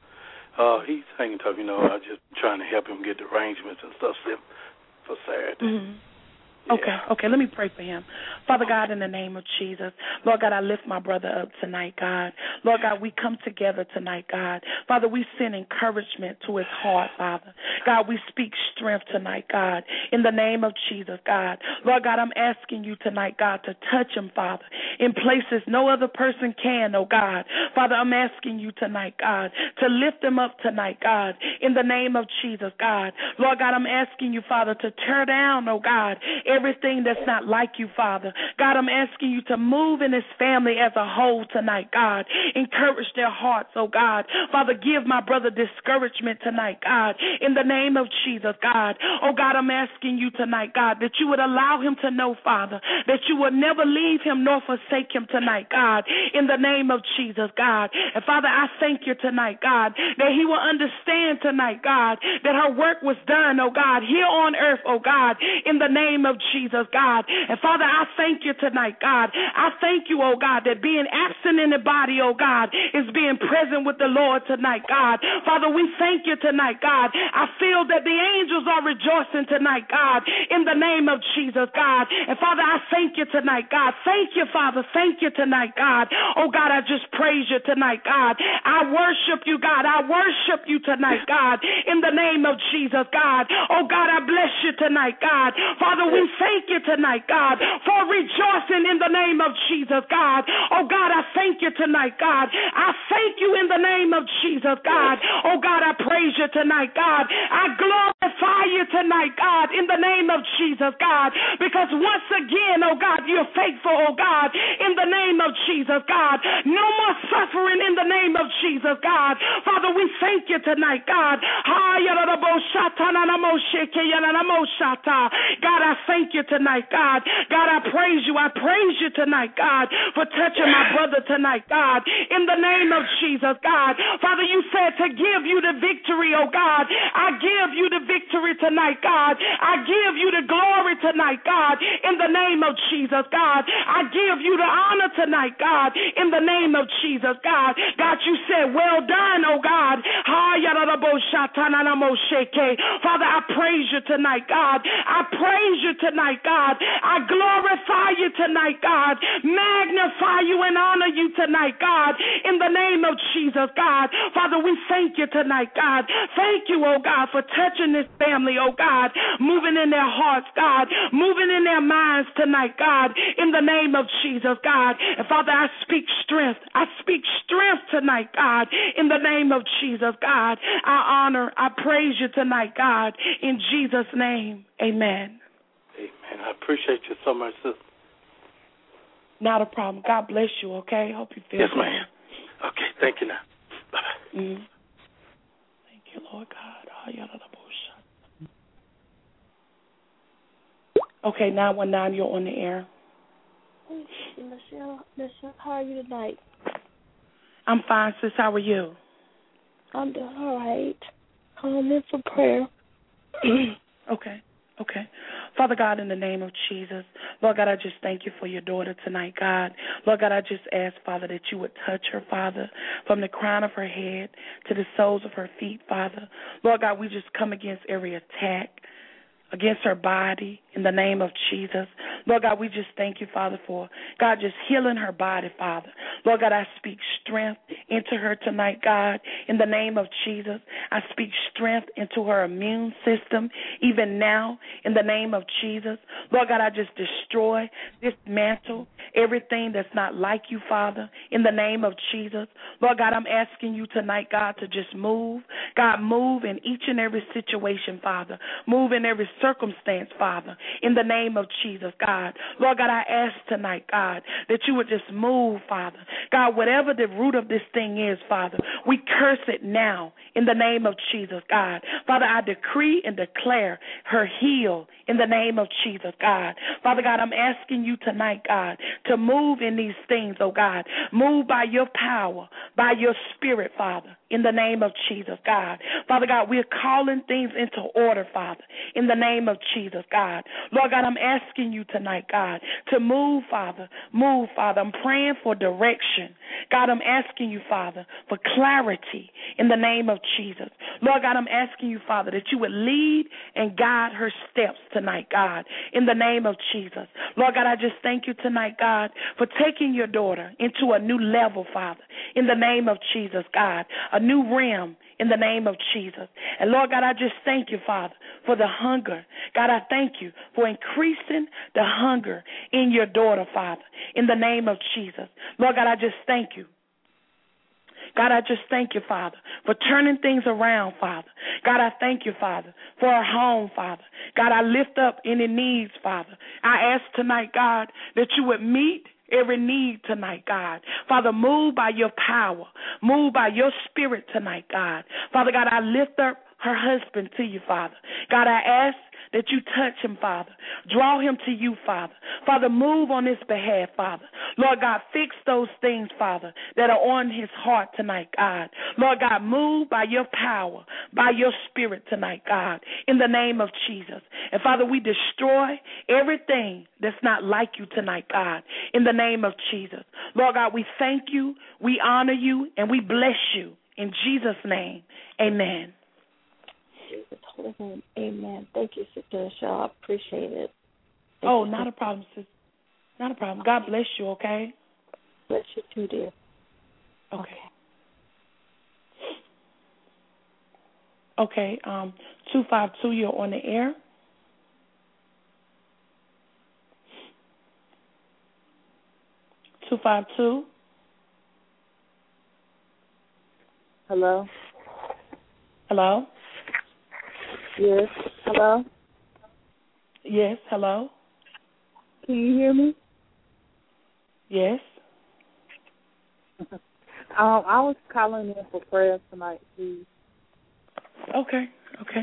Uh, he's hanging tough, you know. I'm just trying to help him get the arrangements and stuff set for Saturday. Mm-hmm. Yeah. Okay, okay, let me pray for him. Father God, in the name of Jesus, Lord God, I lift my brother up tonight, God. Lord God, we come together tonight, God. Father, we send encouragement to his heart, Father. God, we speak strength tonight, God, in the name of Jesus, God. Lord God, I'm asking you tonight, God, to touch him, Father, in places no other person can, oh God. Father, I'm asking you tonight, God, to lift him up tonight, God, in the name of Jesus, God. Lord God, I'm asking you, Father, to tear down, oh God, everything that's not like you, Father. God, I'm asking you to move in his family as a whole tonight, God. Encourage their hearts, oh God. Father, give my brother discouragement tonight, God, in the name of Jesus, God. Oh God, I'm asking you tonight, God, that you would allow him to know, Father, that you would never leave him nor forsake him tonight, God, in the name of Jesus, God. And Father, I thank you tonight, God, that he will understand tonight, God, that her work was done, oh God, here on earth, oh God, in the name of Jesus, God. And Father, I thank you tonight, God. I thank you, oh God, that being absent in the body, oh God, is being present with the Lord tonight, God. Father, we thank you tonight, God. I feel that the angels are rejoicing tonight, God, in the name of Jesus, God. And Father, I thank you tonight, God. Thank you, Father. Thank you tonight, God. Oh God, I just praise you tonight, God. I worship you, God. I worship you tonight, God, in the name of Jesus, God. Oh God, I bless you tonight, God. Father, we thank you tonight, God, for rejoicing in the name of Jesus, God. Oh, God, I thank you tonight, God. I thank you in the name of Jesus, God. Oh, God, I praise you tonight, God. I glorify you tonight, God, in the name of Jesus, God, because once again, oh, God, you're faithful, oh, God, in the name of Jesus, God. No more suffering in the name of Jesus, God. Father, we thank you tonight, God. God, I thank you tonight, God. God, I praise you. I praise you tonight, God, for touching my brother tonight, God, in the name of Jesus, God. Father, you said to give you the victory, oh God. I give you the victory tonight, God. I give you the glory tonight, God, in the name of Jesus, God. I give you the honor tonight, God, in the name of Jesus, God. God, you said, well done, oh God. Father, I praise you tonight, God. I praise you tonight, God. I glorify you tonight, God. Magnify you and honor you tonight, God, in the name of Jesus, God. Father, we thank you tonight, God. Thank you, oh God, for touching this family, oh God, moving in their hearts, God, moving in their minds tonight, God, in the name of Jesus, God. And Father, I speak strength. I speak strength tonight, God, in the name of Jesus, God. I honor, I praise you tonight, God, in Jesus' name. Amen. Amen. I appreciate you so much, sister. Not a problem. God bless you, okay? Hope you feel Yes, better. ma'am. Okay, thank you now. Bye-bye. Mm. Thank you, Lord God. Okay, nine one nine, you're on the air. Hey, Michelle, Michelle, how are you tonight? I'm fine, sis. How are you? I'm doing all right. I'm in for prayer. Okay. Okay. Father God, in the name of Jesus, Lord God, I just thank you for your daughter tonight, God. Lord God, I just ask, Father, that you would touch her, Father, from the crown of her head to the soles of her feet, Father. Lord God, we just come against every attack against her body in the name of Jesus. Lord God, we just thank you, Father, for, God, just healing her body, Father. Lord God, I speak strength into her tonight, God. In the name of Jesus, I speak strength into her immune system, even now, in the name of Jesus. Lord God, I just destroy, dismantle everything that's not like you, Father, in the name of Jesus. Lord God, I'm asking you tonight, God, to just move. God, move in each and every situation, Father. Move in every circumstance, Father, in the name of Jesus, God. Lord God, I ask tonight, God, that you would just move, Father. God, whatever the root of this thing is, Father, we curse it now in the name of Jesus, God. Father, I decree and declare her healed in the name of Jesus, God. Father God, I'm asking you tonight, God, to move in these things, oh God. Move by your power, by your spirit, Father, in the name of Jesus, God. Father God, we're calling things into order, Father, in the name of Jesus, God. Lord God, I'm asking you tonight, God, to move, Father. Move, Father. I'm praying for direction. God, I'm asking you, Father, for clarity in the name of Jesus. Lord God, I'm asking you, Father, that you would lead and guide her steps tonight, God, in the name of Jesus. Lord God, I just thank you tonight, God, for taking your daughter into a new level, Father, in the name of Jesus, God, a new realm in the name of Jesus. And Lord God, I just thank you, Father, for the hunger. God, I thank you for increasing the hunger in your daughter, Father, in the name of Jesus. Lord God, I just thank you. God, I just thank you, Father, for turning things around, Father. God, I thank you, Father, for our home, Father. God, I lift up any needs, Father. I ask tonight, God, that you would meet every need tonight, God. Father, move by your power. Move by your spirit tonight, God. Father God, I lift up her husband to you, Father. God, I ask that you touch him, Father. Draw him to you, Father. Father, move on his behalf, Father. Lord God, fix those things, Father, that are on his heart tonight, God. Lord God, move by your power, by your spirit tonight, God, in the name of Jesus. And Father, we destroy everything that's not like you tonight, God, in the name of Jesus. Lord God, we thank you, we honor you, and we bless you. In Jesus' name, amen. Jesus' holy name, amen. Thank you, Sister Shaw. I appreciate it. Thank oh, you. not a problem, sis. Not a problem. God bless you, okay? Bless you too, dear. Okay. Okay, um, two five two, you're on the air. two five two. Hello? Hello? Yes, hello? Yes, hello? Can you hear me? Yes. um, I was calling in for prayer tonight, please. Okay, okay.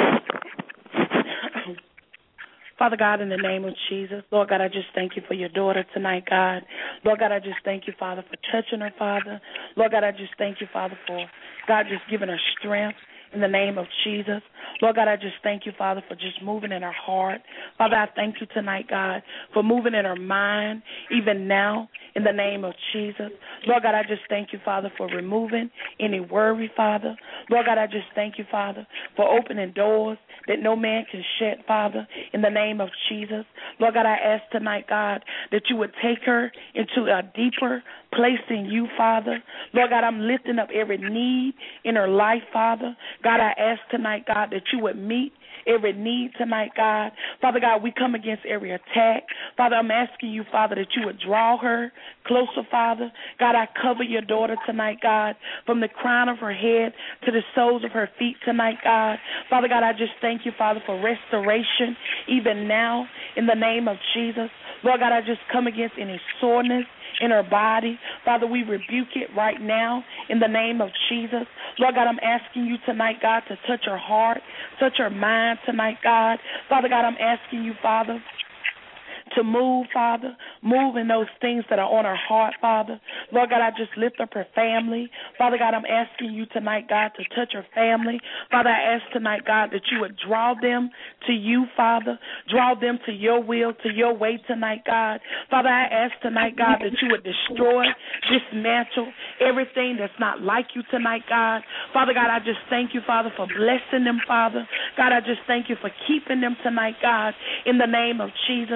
Father God, in the name of Jesus, Lord God, I just thank you for your daughter tonight, God. Lord God, I just thank you, Father, for touching her, Father. Lord God, I just thank you, Father, for God just giving her strength. In the name of Jesus. Lord God, I just thank you, Father, for just moving in her heart. Father, I thank you tonight, God, for moving in her mind, even now, in the name of Jesus. Lord God, I just thank you, Father, for removing any worry, Father. Lord God, I just thank you, Father, for opening doors that no man can shut, Father, in the name of Jesus. Lord God, I ask tonight, God, that you would take her into a deeper place in you, Father. Lord God, I'm lifting up every need in her life, Father. God, I ask tonight, God, that you would meet every need tonight, God. Father God, we come against every attack. Father, I'm asking you, Father, that you would draw her closer, Father. God, I cover your daughter tonight, God, from the crown of her head to the soles of her feet tonight, God. Father God, I just thank you, Father, for restoration even now in the name of Jesus. Lord God, I just come against any soreness in her body. Father, we rebuke it right now in the name of Jesus. Lord God, I'm asking you tonight, God, to touch her heart, touch her mind tonight, God. Father God, I'm asking you, Father, to move, Father, move in those things that are on her heart, Father. Lord God, I just lift up her family. Father God, I'm asking you tonight, God, to touch her family. Father, I ask tonight, God, that you would draw them to you, Father. Draw them to your will, to your way tonight, God. Father, I ask tonight, God, that you would destroy, dismantle everything that's not like you tonight, God. Father God, I just thank you, Father, for blessing them, Father. God, I just thank you for keeping them tonight, God, in the name of Jesus.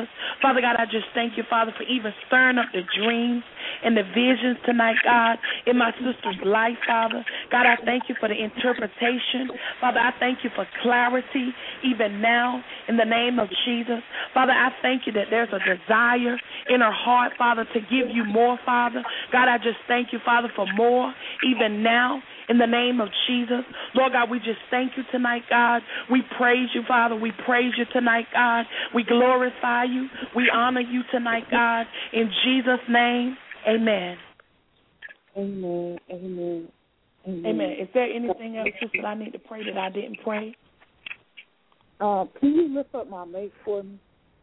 Father God, I just thank you, Father, for even stirring up the dreams and the visions tonight, God, in my sister's life, Father. God, I thank you for the interpretation. Father, I thank you for clarity even now in the name of Jesus. Father, I thank you that there's a desire in her heart, Father, to give you more, Father. God, I just thank you, Father, for more even now in the name of Jesus. Lord God, we just thank you tonight, God. We praise you, Father. We praise you tonight, God. We glorify you. We honor you tonight, God. In Jesus' name, amen. Amen. Amen. Amen. Amen. Is there anything else that I need to pray that I didn't pray? Uh, can you lift up my mate for me?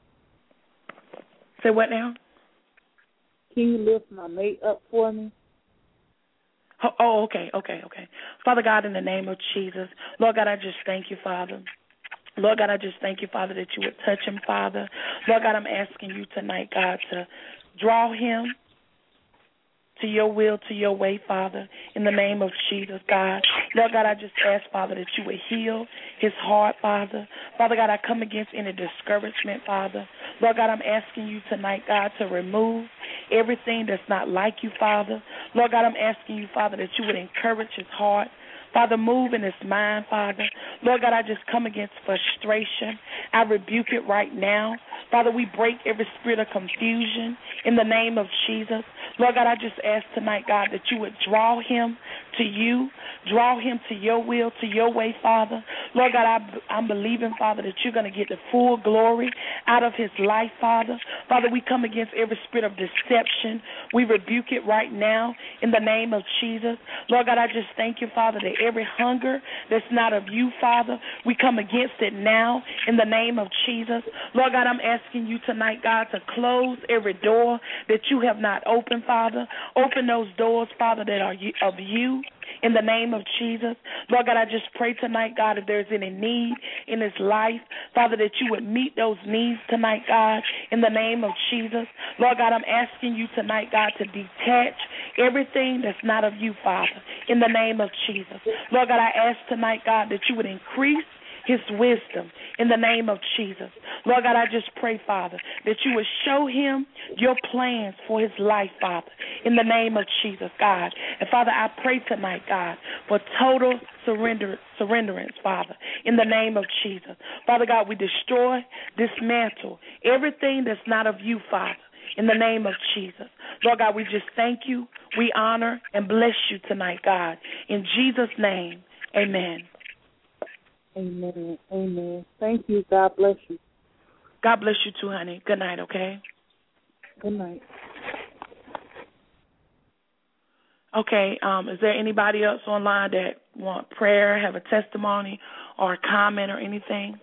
Say what now? Can you lift my mate up for me? Oh, oh, okay, okay, okay. Father God, in the name of Jesus, Lord God, I just thank you, Father. Lord God, I just thank you, Father, that you would touch him, Father. Lord God, I'm asking you tonight, God, to draw him to your will, to your way, Father, in the name of Jesus, God. Lord God, I just ask, Father, that you would heal his heart, Father. Father God, I come against any discouragement, Father. Lord God, I'm asking you tonight, God, to remove everything that's not like you, Father. Lord God, I'm asking you, Father, that you would encourage his heart. Father, move in his mind, Father. Lord God, I just come against frustration. I rebuke it right now. Father, we break every spirit of confusion in the name of Jesus. Lord God, I just ask tonight, God, that you would draw him to you, draw him to your will, to your way, Father. Lord God, I, I'm believing, Father, that you're going to get the full glory out of his life, Father. Father, we come against every spirit of deception. We rebuke it right now in the name of Jesus. Lord God, I just thank you, Father, that every hunger that's not of you, Father, we come against it now in the name of Jesus. Lord God, I'm asking you tonight, God, to close every door that you have not opened, Father. Open those doors, Father, that are of you in the name of Jesus. Lord God, I just pray tonight, God, if there's any need in his life, Father, that you would meet those needs tonight, God, in the name of Jesus. Lord God, I'm asking you tonight, God, to detach everything that's not of you, Father, in the name of Jesus. Lord God, I ask tonight, God, that you would increase his wisdom in the name of Jesus. Lord God, I just pray, Father, that you would show him your plans for his life, Father, in the name of Jesus, God. And Father, I pray tonight, God, for total surrender, surrenderance, Father, in the name of Jesus. Father God, we destroy, dismantle everything that's not of you, Father, in the name of Jesus. Lord God, we just thank you, we honor, and bless you tonight, God. In Jesus' name, amen. Amen. Amen. Thank you. God bless you. God bless you too, honey. Good night, okay? Good night. Okay, um, is there anybody else online that want prayer, have a testimony, or a comment or anything?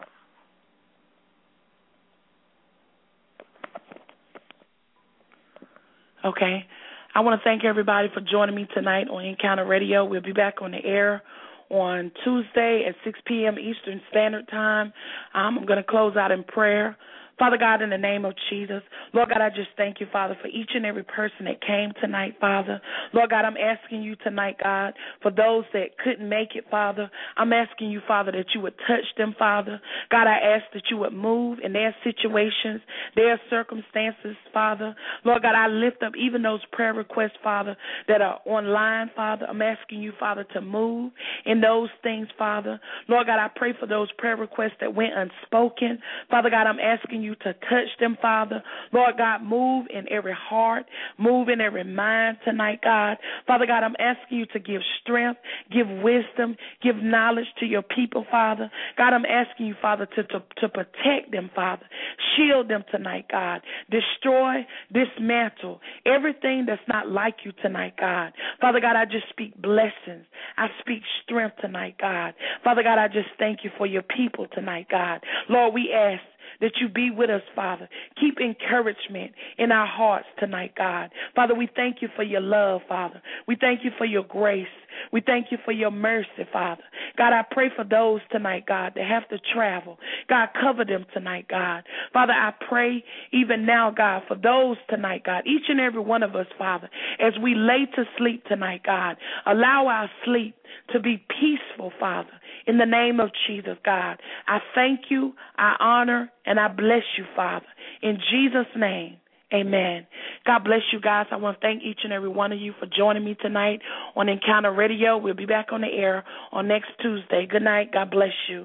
Okay. I want to thank everybody for joining me tonight on Encounter Radio. We'll be back on the air on Tuesday at six p.m. Eastern Standard Time. Um, I'm going to close out in prayer. Father God, in the name of Jesus, Lord God, I just thank you, Father, for each and every person that came tonight, Father. Lord God, I'm asking you tonight, God, for those that couldn't make it, Father, I'm asking you, Father, that you would touch them, Father. God, I ask that you would move in their situations, their circumstances, Father. Lord God, I lift up even those prayer requests, Father, that are online, Father. I'm asking you, Father, to move in those things, Father. Lord God, I pray for those prayer requests that went unspoken. Father God, I'm asking you to touch them, Father. Lord God, move in every heart, move in every mind tonight, God. Father God, I'm asking you to give strength, give wisdom, give knowledge to your people, Father. God, I'm asking you, Father, to, to, to protect them, Father. Shield them tonight, God. Destroy, dismantle everything that's not like you tonight, God. Father God, I just speak blessings. I speak strength tonight, God. Father God, I just thank you for your people tonight, God. Lord, we ask that you be with us, Father. Keep encouragement in our hearts tonight, God. Father, we thank you for your love, Father. We thank you for your grace. We thank you for your mercy, Father. God, I pray for those tonight, God, that have to travel. God, cover them tonight, God. Father, I pray even now, God, for those tonight, God, each and every one of us, Father, as we lay to sleep tonight, God, allow our sleep to be peaceful, Father, in the name of Jesus, God. I thank you, I honor, and I bless you, Father. In Jesus' name, amen. God bless you guys. I want to thank each and every one of you for joining me tonight on Encounter Radio. We'll be back on the air on next Tuesday. Good night. God bless you.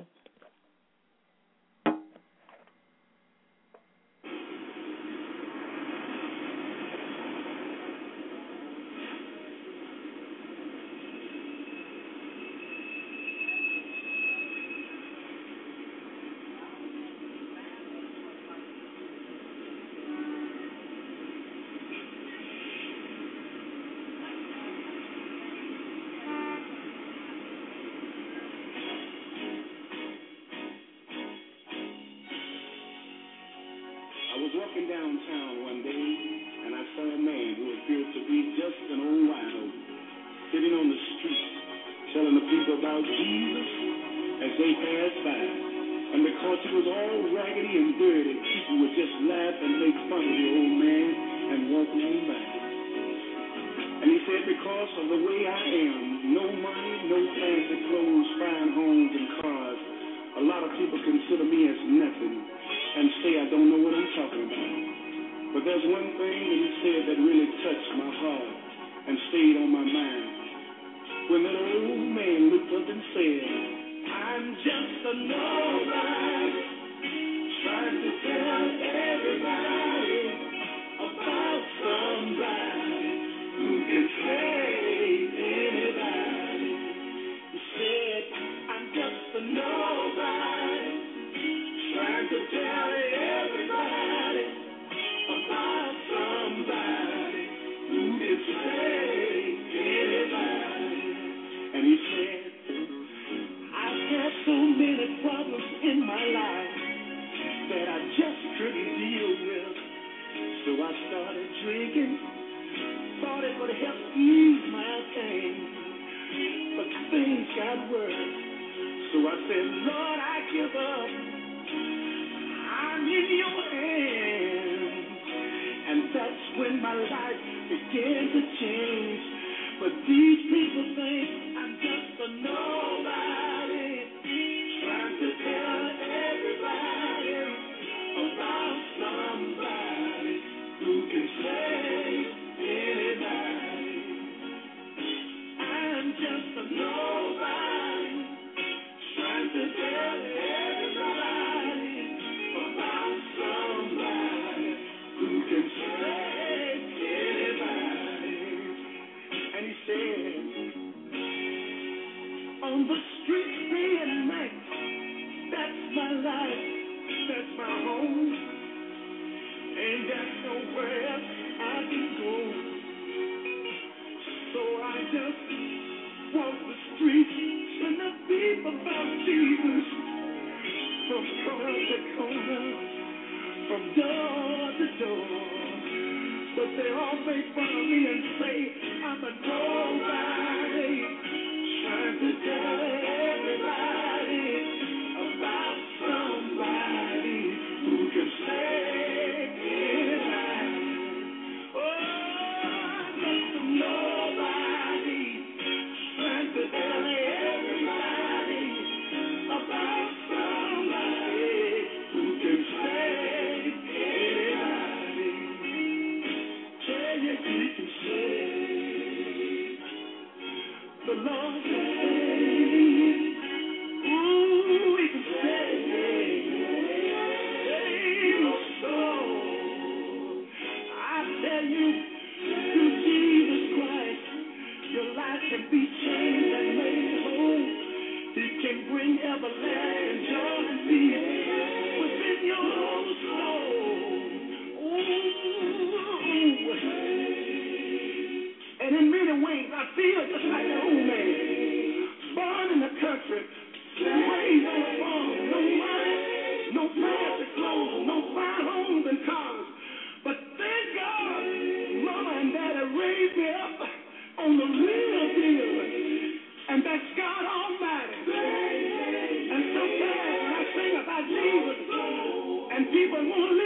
Walking downtown one day, and I saw a man who appeared to be just an old wino, sitting on the street, telling the people about Jesus as they passed by. And because he was all raggedy and dirty, people would just laugh and make fun of the old man and walk on by. And he said, because of the way I am, no money, no fancy clothes, fine homes and cars, a lot of people consider me as nothing and say I don't know what I'm talking about. But there's one thing that he said that really touched my heart and stayed on my mind. When that old man looked up and said, I'm just a nobody, trying to tell everybody about somebody who can save anybody. He said, I'm just a nobody, trying to tell everybody about somebody who can save anybody. And he said, I've had so many problems in my life that I just couldn't deal with. So I started drinking, thought it would help ease my pain. But things got worse. So I said, Lord, I give up. I'm in your hands. And that's when my life began to change. But these people think I'm just a nobody, trying to tell everybody about somebody who can save anybody. I'm just a nobody, trying to tell everybody about somebody who can save anybody. And he said, on the streets day and night, that's my life, that's my home. Ain't got nowhere else I can go. So I just walk the streets and I beat about Jesus, from corner to corner, from door to door. But they all make fun of me and say I'm a nobody, trying to tell everybody about somebody who can save anybody. Oh, I'm just a nobody, trying to tell everybody about somebody who can save anybody. Tell you he can save. The Lord can save. Ooh, he can save. Save your soul. I tell you, through Jesus Christ, your life can be changed and made whole. He can bring everlasting joy and peace within your soul. Ooh. And in many ways, I feel just like an old man, born in the country, raised on a farm, no money, no fancy clothes, no fine homes and cars. But thank God, Mama and Daddy raised me up on the real deal, and that's God Almighty. And sometimes when I sing about Jesus, people won't